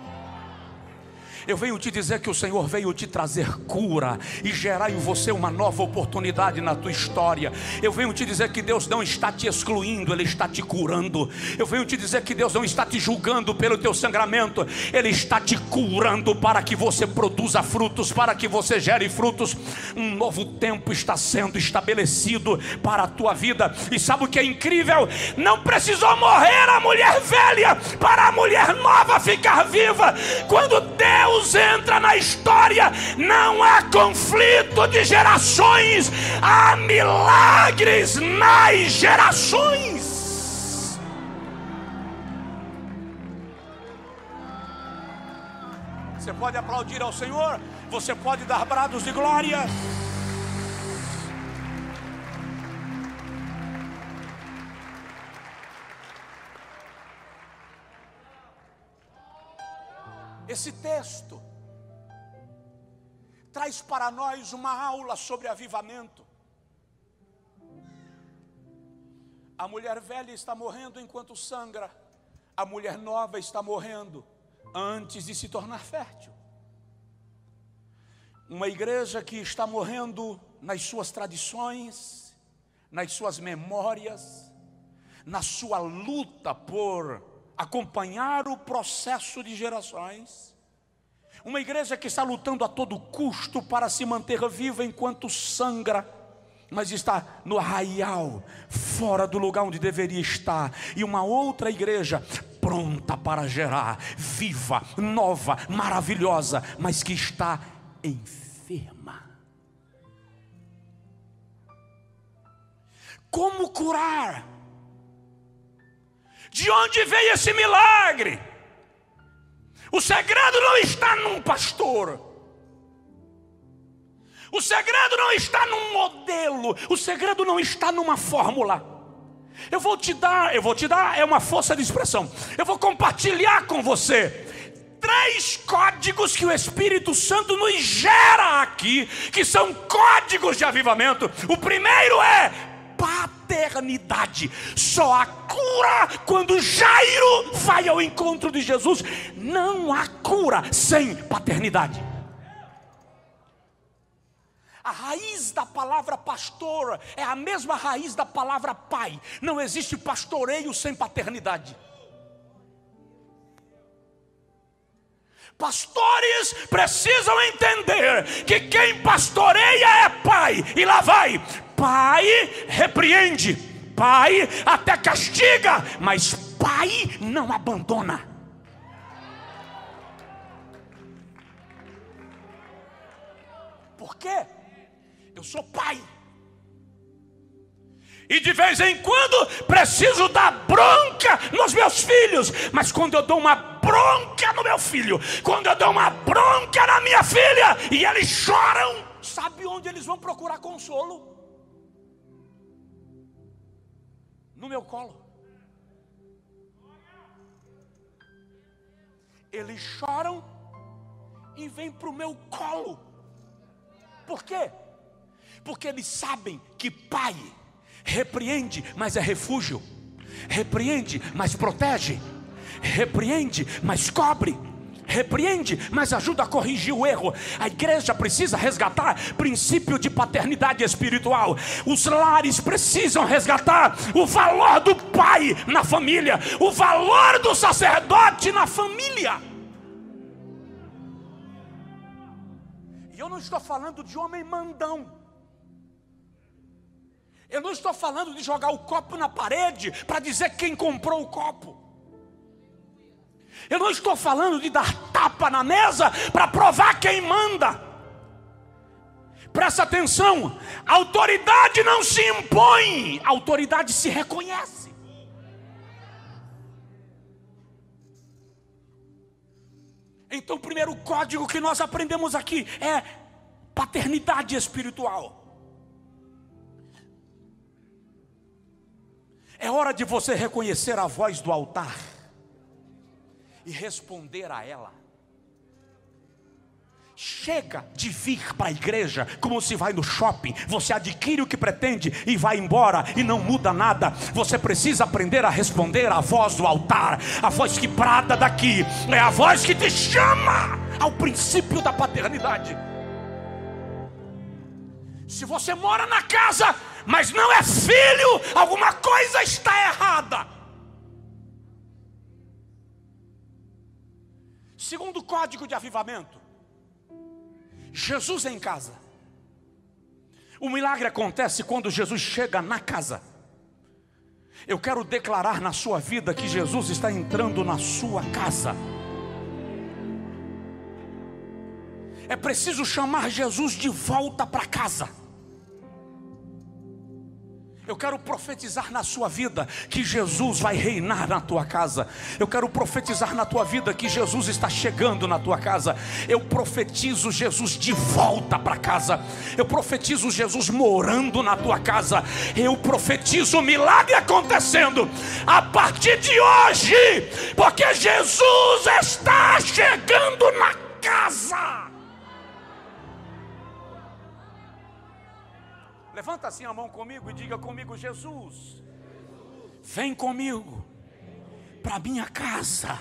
Eu venho te dizer que o Senhor veio te trazer cura e gerar em você uma nova oportunidade na tua história. Eu venho te dizer que Deus não está te excluindo, Ele está te curando. Eu venho te dizer que Deus não está te julgando pelo teu sangramento, Ele está te curando para que você produza frutos, para que você gere frutos. Um novo tempo está sendo estabelecido para a tua vida. E sabe o que é incrível? Não precisou morrer a mulher velha para a mulher nova ficar viva. Quando Deus Deus entra na história, não há conflito de gerações, há milagres nas gerações. Você pode aplaudir ao Senhor, você pode dar brados de glória. Esse texto traz para nós uma aula sobre avivamento. A mulher velha está morrendo enquanto sangra. A mulher nova está morrendo antes de se tornar fértil. Uma igreja que está morrendo nas suas tradições, nas suas memórias, na sua luta por acompanhar o processo de gerações. Uma igreja que está lutando a todo custo para se manter viva enquanto sangra, mas está no arraial, fora do lugar onde deveria estar. E uma outra igreja pronta para gerar, viva, nova, maravilhosa, mas que está enferma. Como curar De onde veio esse milagre? O segredo não está num pastor. O segredo não está num modelo. O segredo não está numa fórmula. Eu vou te dar, eu vou te dar, é uma força de expressão. Eu vou compartilhar com você três códigos que o Espírito Santo nos gera aqui, que são códigos de avivamento. O primeiro é paternidade. Só há cura quando Jairo vai ao encontro de Jesus. Não há cura sem paternidade. A raiz da palavra pastor é a mesma raiz da palavra pai. Não existe pastoreio sem paternidade. Pastores precisam entender que quem pastoreia é pai. E lá vai: pai repreende, pai até castiga, mas pai não abandona. Por quê? Eu sou pai. E de vez em quando preciso dar bronca nos meus filhos. Mas quando eu dou uma bronca no meu filho, quando eu dou uma bronca na minha filha e eles choram, sabe onde eles vão procurar consolo? No meu colo. Eles choram e vêm para o meu colo. Por quê? Porque eles sabem que pai repreende, mas é refúgio. Repreende, mas protege. Repreende, mas cobre. Repreende, mas ajuda a corrigir o erro. A igreja precisa resgatar princípio de paternidade espiritual. Os lares precisam resgatar o valor do pai na família, o valor do sacerdote na família. E eu não estou falando de homem mandão. Eu não estou falando de jogar o copo na parede para dizer quem comprou o copo. Eu não estou falando de dar tapa na mesa para provar quem manda. Presta atenção, a autoridade não se impõe, a autoridade se reconhece. Então o primeiro código que nós aprendemos aqui é paternidade espiritual. É hora de você reconhecer a voz do altar e responder a ela. Chega de vir para a igreja como se vai no shopping. Você adquire o que pretende e vai embora e não muda nada. Você precisa aprender a responder à voz do altar. A voz que brada daqui é a voz que te chama ao princípio da paternidade. Se você mora na casa, mas não é filho, alguma coisa está errada. Segundo código de avivamento: Jesus em casa. O milagre acontece quando Jesus chega na casa. Eu quero declarar na sua vida que Jesus está entrando na sua casa. É preciso chamar Jesus de volta para casa. Eu quero profetizar na sua vida que Jesus vai reinar na tua casa. Eu quero profetizar na tua vida que Jesus está chegando na tua casa. Eu profetizo Jesus de volta para casa. Eu profetizo Jesus morando na tua casa. Eu profetizo o milagre acontecendo a partir de hoje, porque Jesus está chegando na casa. Levanta assim a mão comigo e diga comigo: Jesus, vem comigo para minha casa.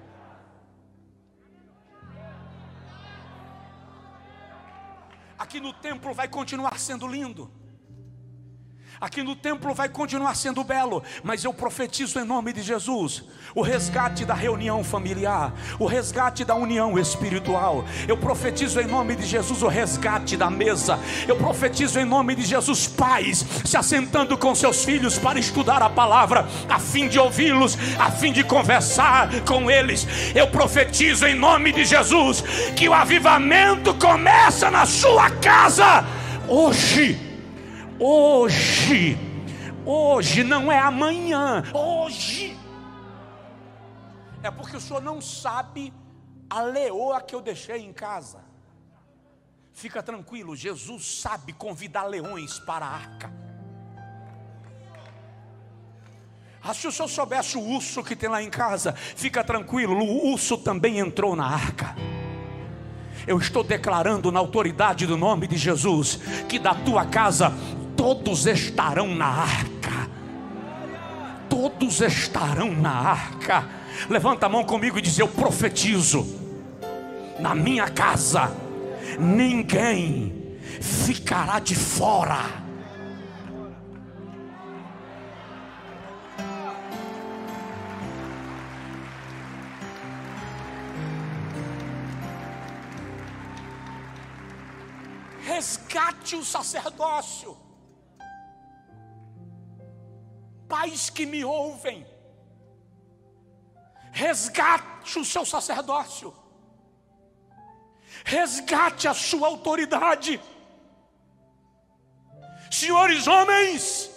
Aqui no templo vai continuar sendo lindo. Aqui no templo vai continuar sendo belo, mas eu profetizo em nome de Jesus o resgate da reunião familiar, o resgate da união espiritual. Eu profetizo em nome de Jesus o resgate da mesa. Eu profetizo em nome de Jesus pais se assentando com seus filhos para estudar a palavra, a fim de ouvi-los, a fim de conversar com eles. Eu profetizo em nome de Jesus que o avivamento começa na sua casa hoje. Hoje, hoje não é amanhã, hoje. É porque o senhor não sabe a leoa que eu deixei em casa. Fica tranquilo, Jesus sabe convidar leões para a arca. Ah, se o senhor soubesse o urso que tem lá em casa, fica tranquilo, o urso também entrou na arca. Eu estou declarando na autoridade do nome de Jesus, que da tua casa todos estarão na arca. Todos estarão na arca. Levanta a mão comigo e diz: eu profetizo, na minha casa ninguém ficará de fora. Resgate o sacerdócio. Pais que me ouvem, resgate o seu sacerdócio. Resgate a sua autoridade. Senhores homens,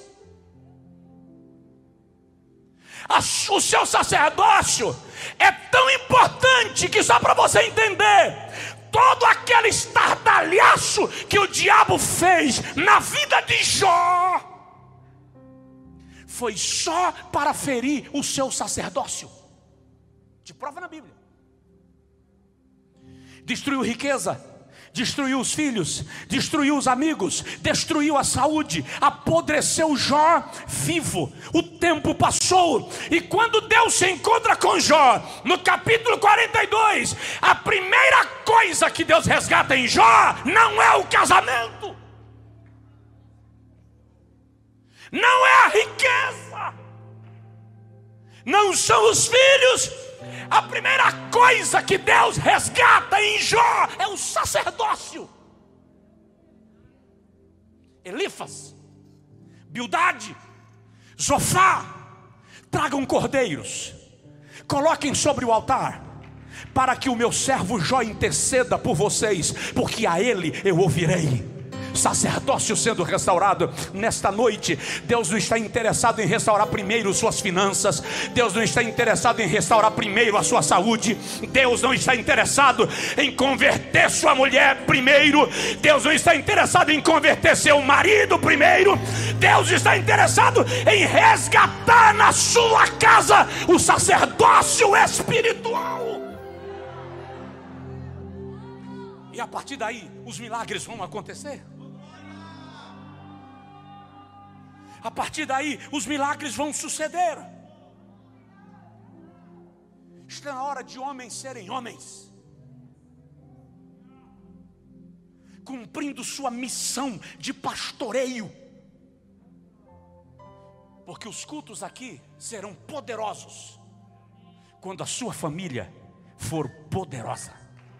a, o seu sacerdócio é tão importante que, só para você entender, todo aquele estardalhaço que o diabo fez na vida de Jó foi só para ferir o seu sacerdócio. De prova na Bíblia. Destruiu riqueza, destruiu os filhos, destruiu os amigos, destruiu a saúde, apodreceu Jó vivo. O tempo passou, e quando Deus se encontra com Jó, no capítulo quarenta e dois, a primeira coisa que Deus resgata em Jó não é o casamento, não é a riqueza, não são os filhos. A primeira coisa que Deus resgata em Jó é o sacerdócio. Elifas, Bildade, Zofá, tragam cordeiros, coloquem sobre o altar, para que o meu servo Jó interceda por vocês, porque a ele eu ouvirei. Sacerdócio sendo restaurado nesta noite. Deus não está interessado em restaurar primeiro suas finanças. Deus não está interessado em restaurar primeiro a sua saúde. Deus não está interessado em converter sua mulher primeiro. Deus não está interessado em converter seu marido primeiro. Deus está interessado em resgatar na sua casa o sacerdócio espiritual. E a partir daí os milagres vão acontecer. A partir daí os milagres vão suceder. Está na hora de homens serem homens, cumprindo sua missão de pastoreio, porque os cultos aqui serão poderosos quando a sua família for poderosa.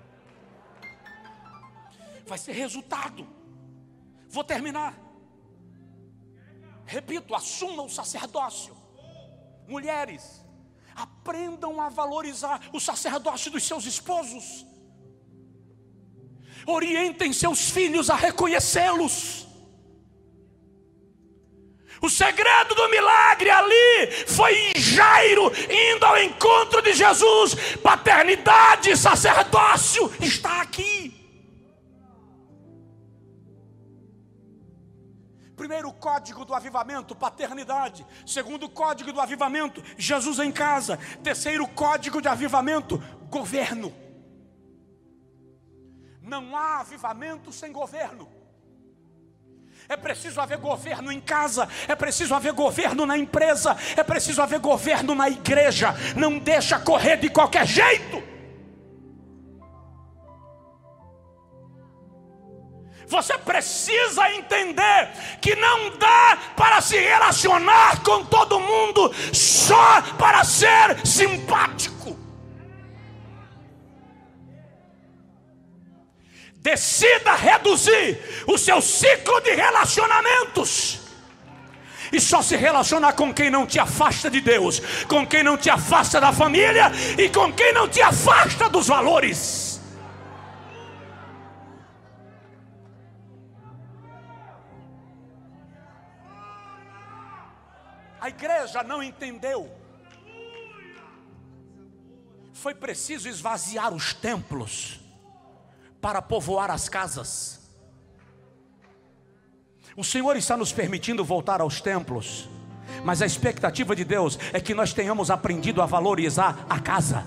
Vai ser resultado. Vou terminar. Repito, assumam o sacerdócio. Mulheres, aprendam a valorizar o sacerdócio dos seus esposos. Orientem seus filhos a reconhecê-los. O segredo do milagre ali foi Jairo indo ao encontro de Jesus. Paternidade e sacerdócio está aqui. Primeiro código do avivamento, paternidade. Segundo código do avivamento, Jesus em casa. Terceiro código de avivamento, governo. Não há avivamento sem governo. É preciso haver governo em casa, é preciso haver governo na empresa, é preciso haver governo na igreja. Não deixa correr de qualquer jeito. Você precisa entender que não dá para se relacionar com todo mundo só para ser simpático. Decida reduzir o seu ciclo de relacionamentos e só se relacionar com quem não te afasta de Deus, com quem não te afasta da família e com quem não te afasta dos valores. A igreja não entendeu Foi preciso esvaziar os templos para povoar as casas. O Senhor está nos permitindo voltar aos templos, mas a expectativa de Deus é que nós tenhamos aprendido a valorizar a casa.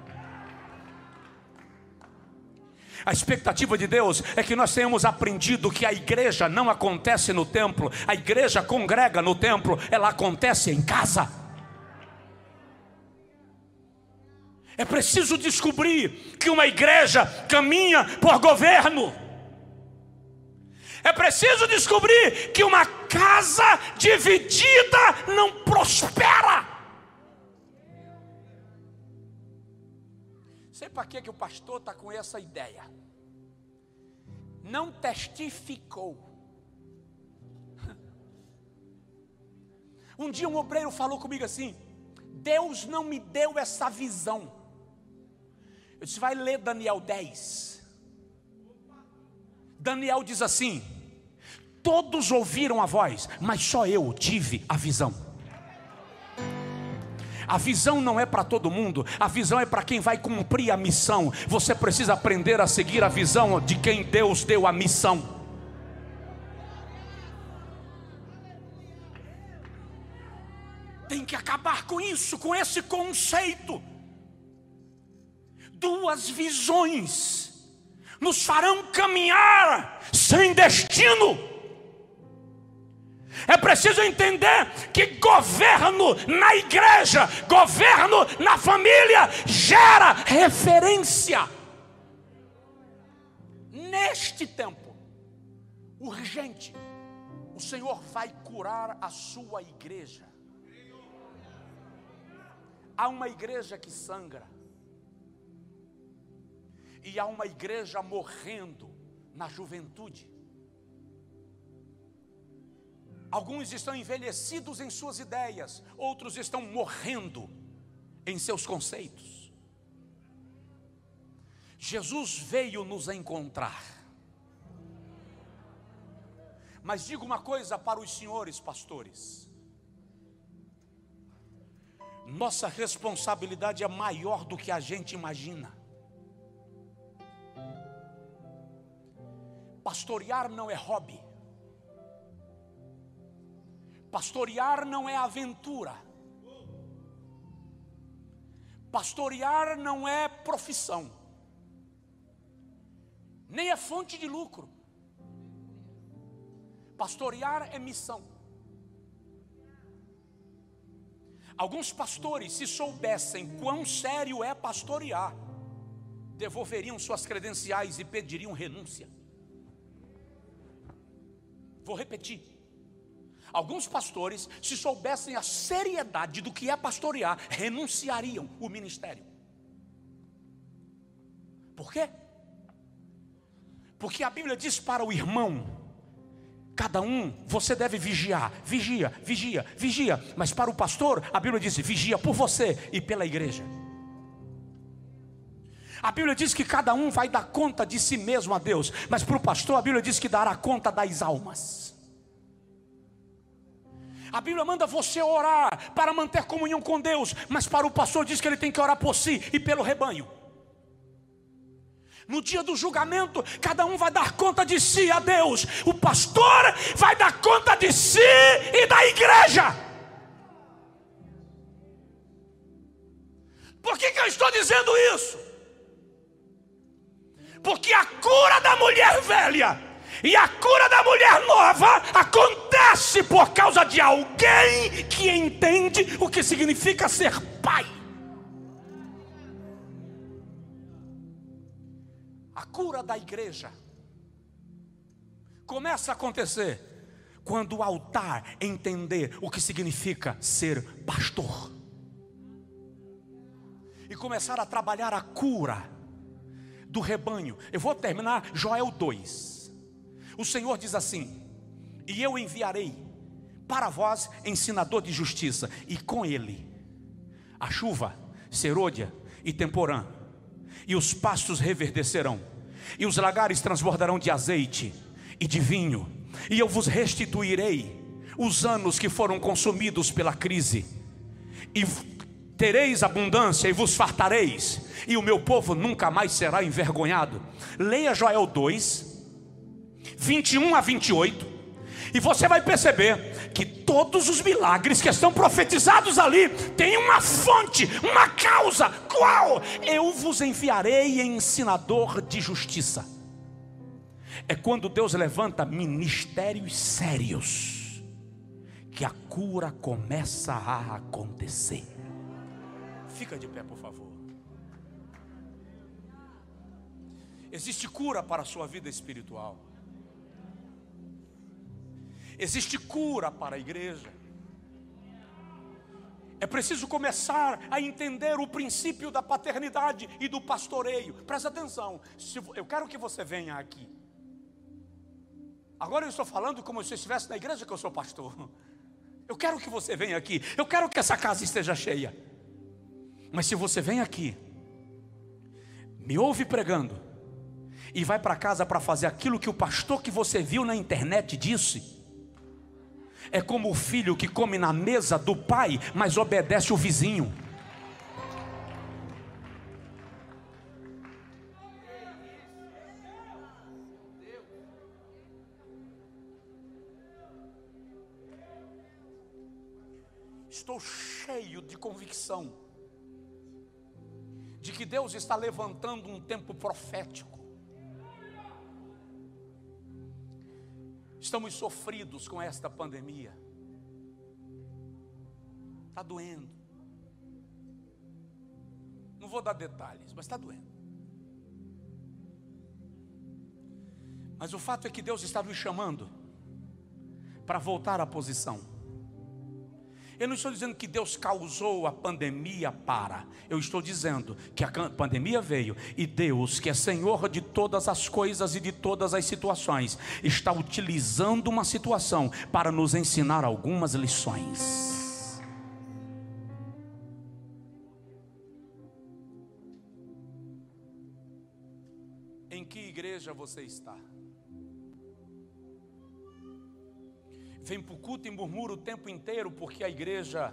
A expectativa de Deus é que nós tenhamos aprendido que a igreja não acontece no templo, a igreja congrega no templo, ela acontece em casa. É preciso descobrir que uma igreja caminha por governo. É preciso descobrir que uma casa dividida não prospera. Sei para que que o pastor está com essa ideia. Não testificou. Um dia um obreiro falou comigo assim: Deus não me deu essa visão. Eu disse: vai ler Daniel dez. Daniel diz assim: todos ouviram a voz, mas só eu tive a visão. A visão não é para todo mundo, a visão é para quem vai cumprir a missão. Você precisa aprender a seguir a visão de quem Deus deu a missão. Tem que acabar com isso, com esse conceito. Duas visões nos farão caminhar sem destino. É preciso entender que governo na igreja, governo na família, gera referência. Neste tempo urgente, o Senhor vai curar a sua igreja. Há uma igreja que sangra, e há uma igreja morrendo na juventude. Alguns estão envelhecidos em suas ideias, outros estão morrendo em seus conceitos. Jesus veio nos encontrar. Mas digo uma coisa para os senhores pastores: nossa responsabilidade é maior do que a gente imagina. Pastorear não é hobby. Pastorear não é aventura. Pastorear não é profissão, nem é fonte de lucro. Pastorear é missão. Alguns pastores, se soubessem quão sério é pastorear, devolveriam suas credenciais e pediriam renúncia. Vou repetir. Alguns pastores, se soubessem a seriedade do que é pastorear, renunciariam o ministério. Por quê? Porque a Bíblia diz para o irmão: cada um, você deve vigiar, vigia, vigia, vigia. Mas para o pastor, a Bíblia diz: vigia por você e pela igreja. A Bíblia diz que cada um vai dar conta de si mesmo a Deus, mas para o pastor a Bíblia diz que dará conta das almas. A Bíblia manda você orar para manter comunhão com Deus, mas para o pastor diz que ele tem que orar por si e pelo rebanho. No dia do julgamento, cada um vai dar conta de si a Deus. O pastor vai dar conta de si e da igreja. Por que que eu estou dizendo isso? Porque a cura da mulher velha e a cura da mulher nova acontece por causa de alguém que entende o que significa ser pai. A cura da igreja começa a acontecer quando o altar entender o que significa ser pastor e começar a trabalhar a cura do rebanho. Eu vou terminar Joel dois. O Senhor diz assim: e eu enviarei para vós ensinador de justiça, e com ele a chuva, serôdia e temporã, e os pastos reverdecerão, e os lagares transbordarão de azeite e de vinho, e eu vos restituirei os anos que foram consumidos pela crise, e tereis abundância e vos fartareis, e o meu povo nunca mais será envergonhado. Leia Joel dois, vinte e um a vinte e oito, e você vai perceber que todos os milagres que estão profetizados ali têm uma fonte, uma causa. Qual? Eu vos enviarei ensinador de justiça. É quando Deus levanta ministérios sérios que a cura começa a acontecer. Fica de pé, por favor. Existe cura para a sua vida espiritual. Existe cura para a igreja. É preciso começar a entender o princípio da paternidade e do pastoreio. Presta atenção. Eu quero que você venha aqui. Agora eu estou falando como se eu estivesse na igreja que eu sou pastor. Eu quero que você venha aqui. Eu quero que essa casa esteja cheia. Mas se você vem aqui, me ouve pregando, e vai para casa para fazer aquilo que o pastor que você viu na internet disse, é como o filho que come na mesa do pai, mas obedece o vizinho. Estou cheio de convicção de que Deus está levantando um tempo profético. Estamos sofridos com esta pandemia. Está doendo. Não vou dar detalhes, mas está doendo. Mas o fato é que Deus está nos chamando para voltar à posição. Eu não estou dizendo que Deus causou a pandemia para. Eu estou dizendo que a pandemia veio e Deus, que é Senhor de todas as coisas e de todas as situações, está utilizando uma situação para nos ensinar algumas lições. Em que igreja você está? Vem para o culto e murmura o tempo inteiro porque a igreja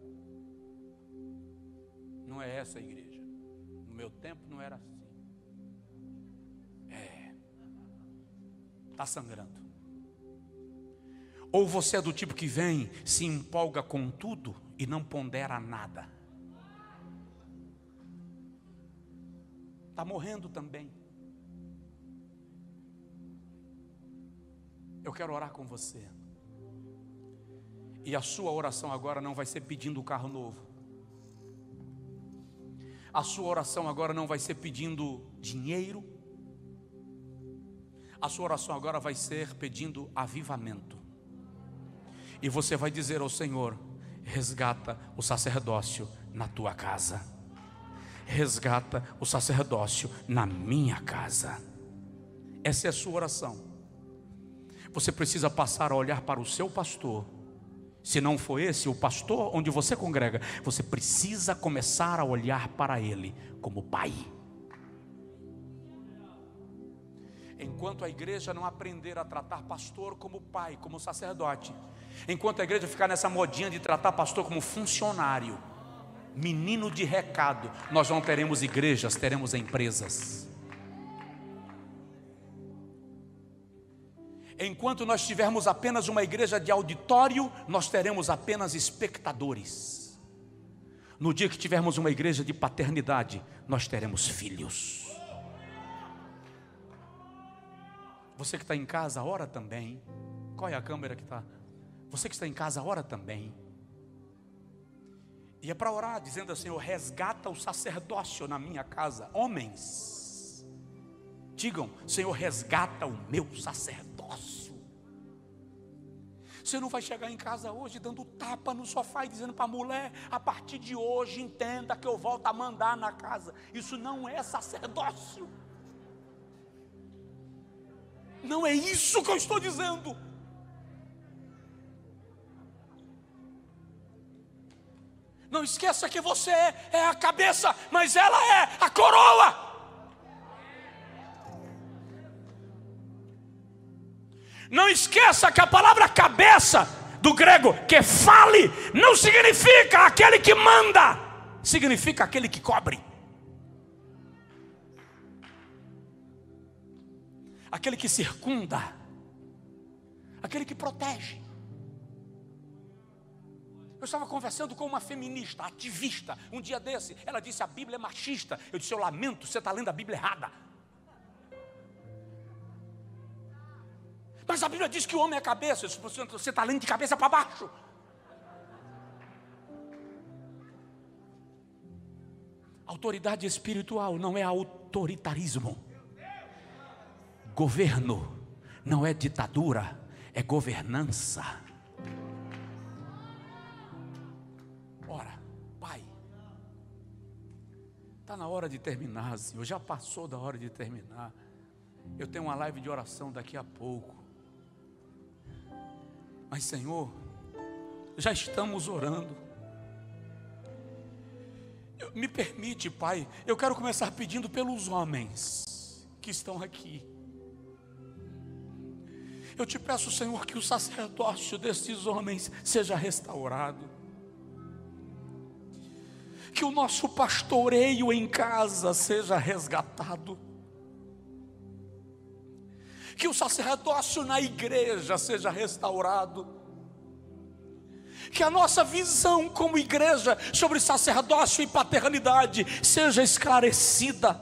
não é essa a igreja. No meu tempo não era assim. É, está sangrando. Ou você é do tipo que vem, se empolga com tudo e não pondera nada. Está morrendo também. Eu quero orar com você. E a sua oração agora não vai ser pedindo um carro novo. A sua oração agora não vai ser pedindo dinheiro. A sua oração agora vai ser pedindo avivamento. E você vai dizer ao Senhor: resgata o sacerdócio na tua casa. Resgata o sacerdócio na minha casa. Essa é a sua oração. Você precisa passar a olhar para o seu pastor. Se não for esse o pastor onde você congrega, você precisa começar a olhar para ele como pai. Enquanto a igreja não aprender a tratar pastor como pai, como sacerdote, enquanto a igreja ficar nessa modinha de tratar pastor como funcionário, menino de recado, nós não teremos igrejas, teremos empresas. Enquanto nós tivermos apenas uma igreja de auditório, nós teremos apenas espectadores. No dia que tivermos uma igreja de paternidade, nós teremos filhos. Você que está em casa, ora também. Qual é a câmera que está? Você que está em casa, ora também. E é para orar, dizendo assim: Senhor, resgata o sacerdócio na minha casa. Homens, digam: Senhor, resgata o meu sacerdócio. Você não vai chegar em casa hoje dando tapa no sofá e dizendo para a mulher: a partir de hoje entenda que eu volto a mandar na casa. Isso não é sacerdócio. Não é isso que eu estou dizendo. Não esqueça que você é, é a cabeça, mas ela é a coroa. Não esqueça que a palavra cabeça, do grego, que fale, não significa aquele que manda. significa aquele que cobre, aquele que circunda, aquele que protege. Eu estava conversando com uma feminista, ativista, um dia desse. Ela disse: a Bíblia é machista. Eu disse: eu lamento, você está lendo a Bíblia errada. Mas a Bíblia diz que o homem é a cabeça. Eu disse: você está lendo de cabeça para baixo. Autoridade espiritual não é autoritarismo. Governo não é ditadura, é governança. Ora, Pai, está na hora de terminar, Senhor. Já passou da hora de terminar. Eu tenho uma live de oração daqui a pouco. Mas, Senhor, já estamos orando. Me permite, Pai, eu quero começar pedindo pelos homens que estão aqui. Eu te peço, Senhor, que o sacerdócio desses homens seja restaurado. Que o nosso pastoreio em casa seja resgatado. Que o sacerdócio na igreja seja restaurado. Que a nossa visão como igreja sobre sacerdócio e paternidade seja esclarecida.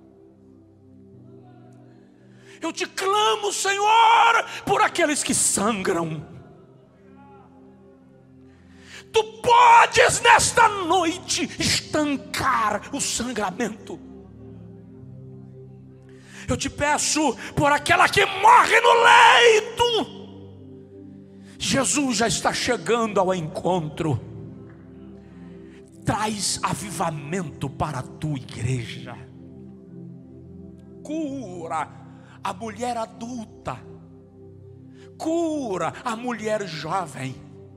Eu te clamo, Senhor, por aqueles que sangram. Tu podes nesta noite estancar o sangramento. Eu te peço por aquela que morre no leito. Jesus já está chegando ao encontro. Traz avivamento para a tua igreja. Cura a mulher adulta. Cura a mulher jovem.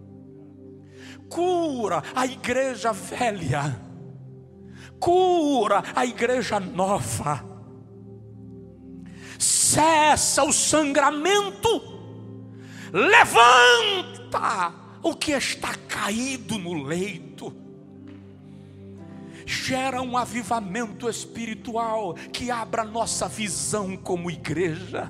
Cura a igreja velha. Cura a igreja nova. Cessa o sangramento. Levanta o que está caído no leito. Gera um avivamento espiritual que abra nossa visão como igreja.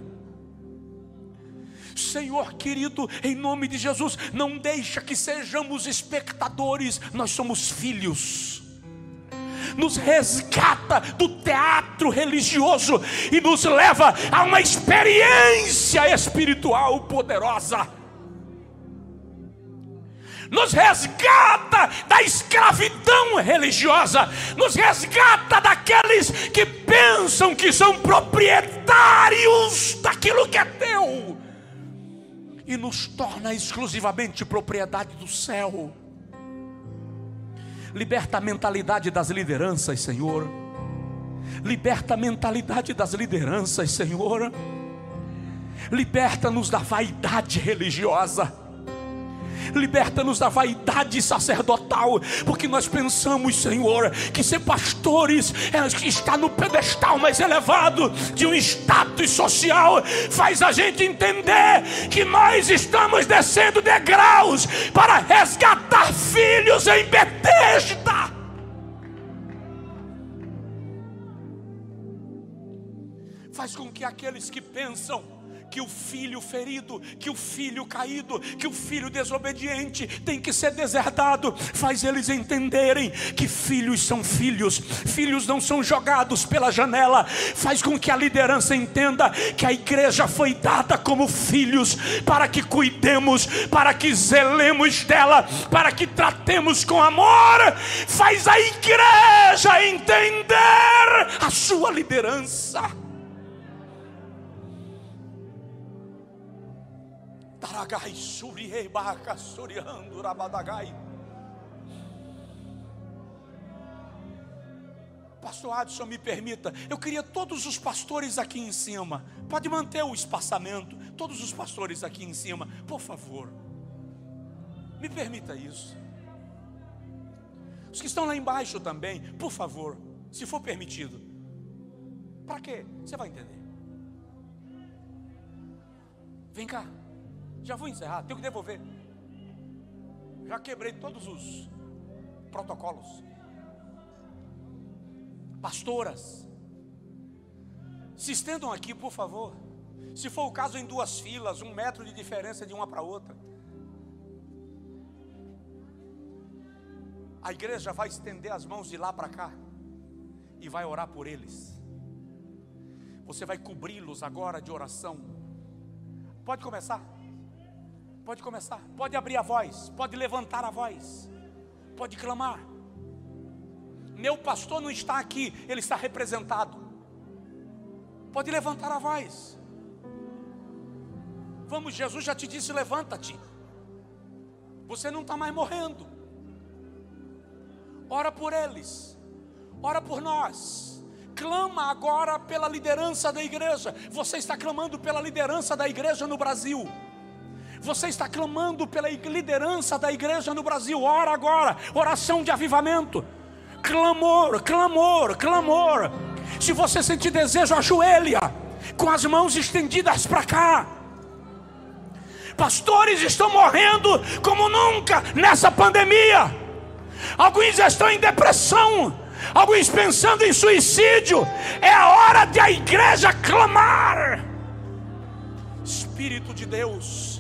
Senhor querido, em nome de Jesus, não deixa que sejamos espectadores, nós somos filhos. Nos resgata do teatro religioso e nos leva a uma experiência espiritual poderosa. Nos resgata da escravidão religiosa, nos resgata daqueles que pensam que são proprietários daquilo que é teu, e nos torna exclusivamente propriedade do céu. Liberta a mentalidade das lideranças, Senhor. Liberta a mentalidade das lideranças, Senhor. Liberta-nos da vaidade religiosa. Liberta-nos da vaidade sacerdotal, porque nós pensamos, Senhor, que ser pastores é estar no pedestal mais elevado de um status social. Faz a gente entender que nós estamos descendo degraus para resgatar filhos em Betesda. Faz com que aqueles que pensam que o filho ferido, que o filho caído, que o filho desobediente tem que ser deserdado, faz eles entenderem que filhos são filhos, filhos não são jogados pela janela. Faz com que a liderança entenda que a igreja foi dada como filhos, para que cuidemos, para que zelemos dela, para que tratemos com amor. Faz a igreja entender a sua liderança. Pastor Adson, me permita, eu queria todos os pastores aqui em cima. Pode manter o espaçamento. Todos os pastores aqui em cima, por favor. Me permita isso. Os que estão lá embaixo também, por favor, se for permitido. Para quê? Você vai entender. Vem cá. Já vou encerrar, tenho que devolver. Já quebrei todos os protocolos. pastoras, se estendam aqui, por favor. Se for o caso, em duas filas, um metro de diferença de uma para outra. A igreja vai estender as mãos de lá para cá e vai orar por eles. Você vai cobri-los agora de oração. Pode começar. Pode começar. Pode abrir a voz. Pode levantar a voz. Pode clamar. Meu pastor não está aqui, ele está representado. Pode levantar a voz. Vamos, Jesus já te disse, levanta-te. Você não está mais morrendo. Ora por eles. Ora por nós. Clama agora pela liderança da igreja. Você está clamando pela liderança da igreja no Brasil. Você está clamando pela liderança da igreja no Brasil. Ora agora. Oração de avivamento. Clamor, clamor, clamor. Se você sentir desejo, ajoelha com as mãos estendidas para cá. Pastores estão morrendo como nunca nessa pandemia. Alguns já estão em depressão, alguns pensando em suicídio. É a hora de a igreja clamar. Espírito de Deus,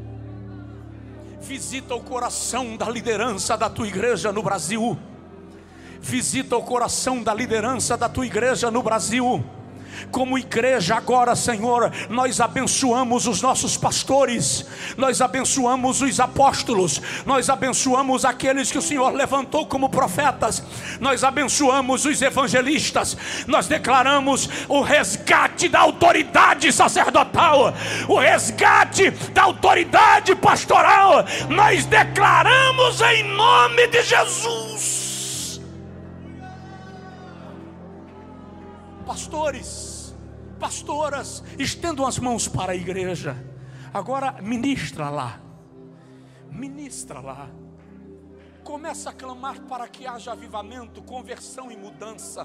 visita o coração da liderança da tua igreja no Brasil. Visita o coração da liderança da tua igreja no Brasil. Como igreja agora, Senhor, nós abençoamos os nossos pastores, nós abençoamos os apóstolos, nós abençoamos aqueles que o Senhor levantou como profetas, nós abençoamos os evangelistas, nós declaramos o resgate da autoridade sacerdotal, o resgate da autoridade pastoral, nós declaramos em nome de Jesus. Pastores, pastoras, estendam as mãos para a igreja. Agora ministra lá. Ministra lá. Começa a clamar para que haja avivamento, conversão e mudança.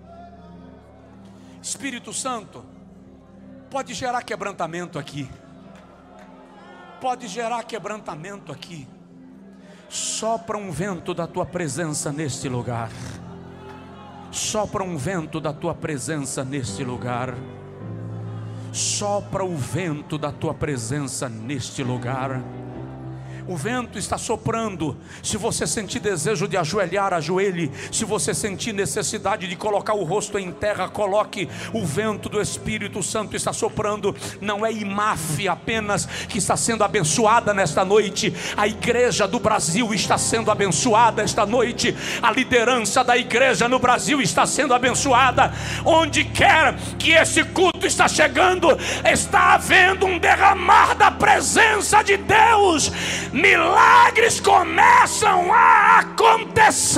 Espírito Santo, pode gerar quebrantamento aqui. Pode gerar quebrantamento aqui. Sopra um vento da tua presença neste lugar. Sopra um vento da tua presença neste lugar. Sopra o vento da tua presença neste lugar. O vento está soprando. Se você sentir desejo de ajoelhar, ajoelhe. Se você sentir necessidade de colocar o rosto em terra, coloque. O vento do Espírito Santo está soprando. Não é I M A F apenas que está sendo abençoada nesta noite. A igreja do Brasil está sendo abençoada esta noite. A liderança da igreja no Brasil está sendo abençoada. Onde quer que esse culto está chegando, está havendo um derramar da presença de Deus. Milagres começam a acontecer.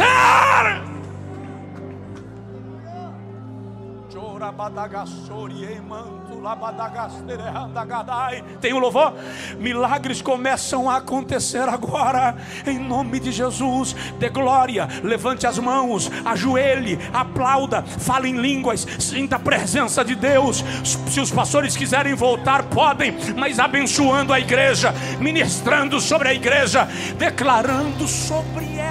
Tem um louvor? Milagres começam a acontecer agora, em nome de Jesus. Dê glória, levante as mãos, ajoelhe, aplauda, fale em línguas, sinta a presença de Deus. Se os pastores quiserem voltar, podem, mas abençoando a igreja, ministrando sobre a igreja, declarando sobre ela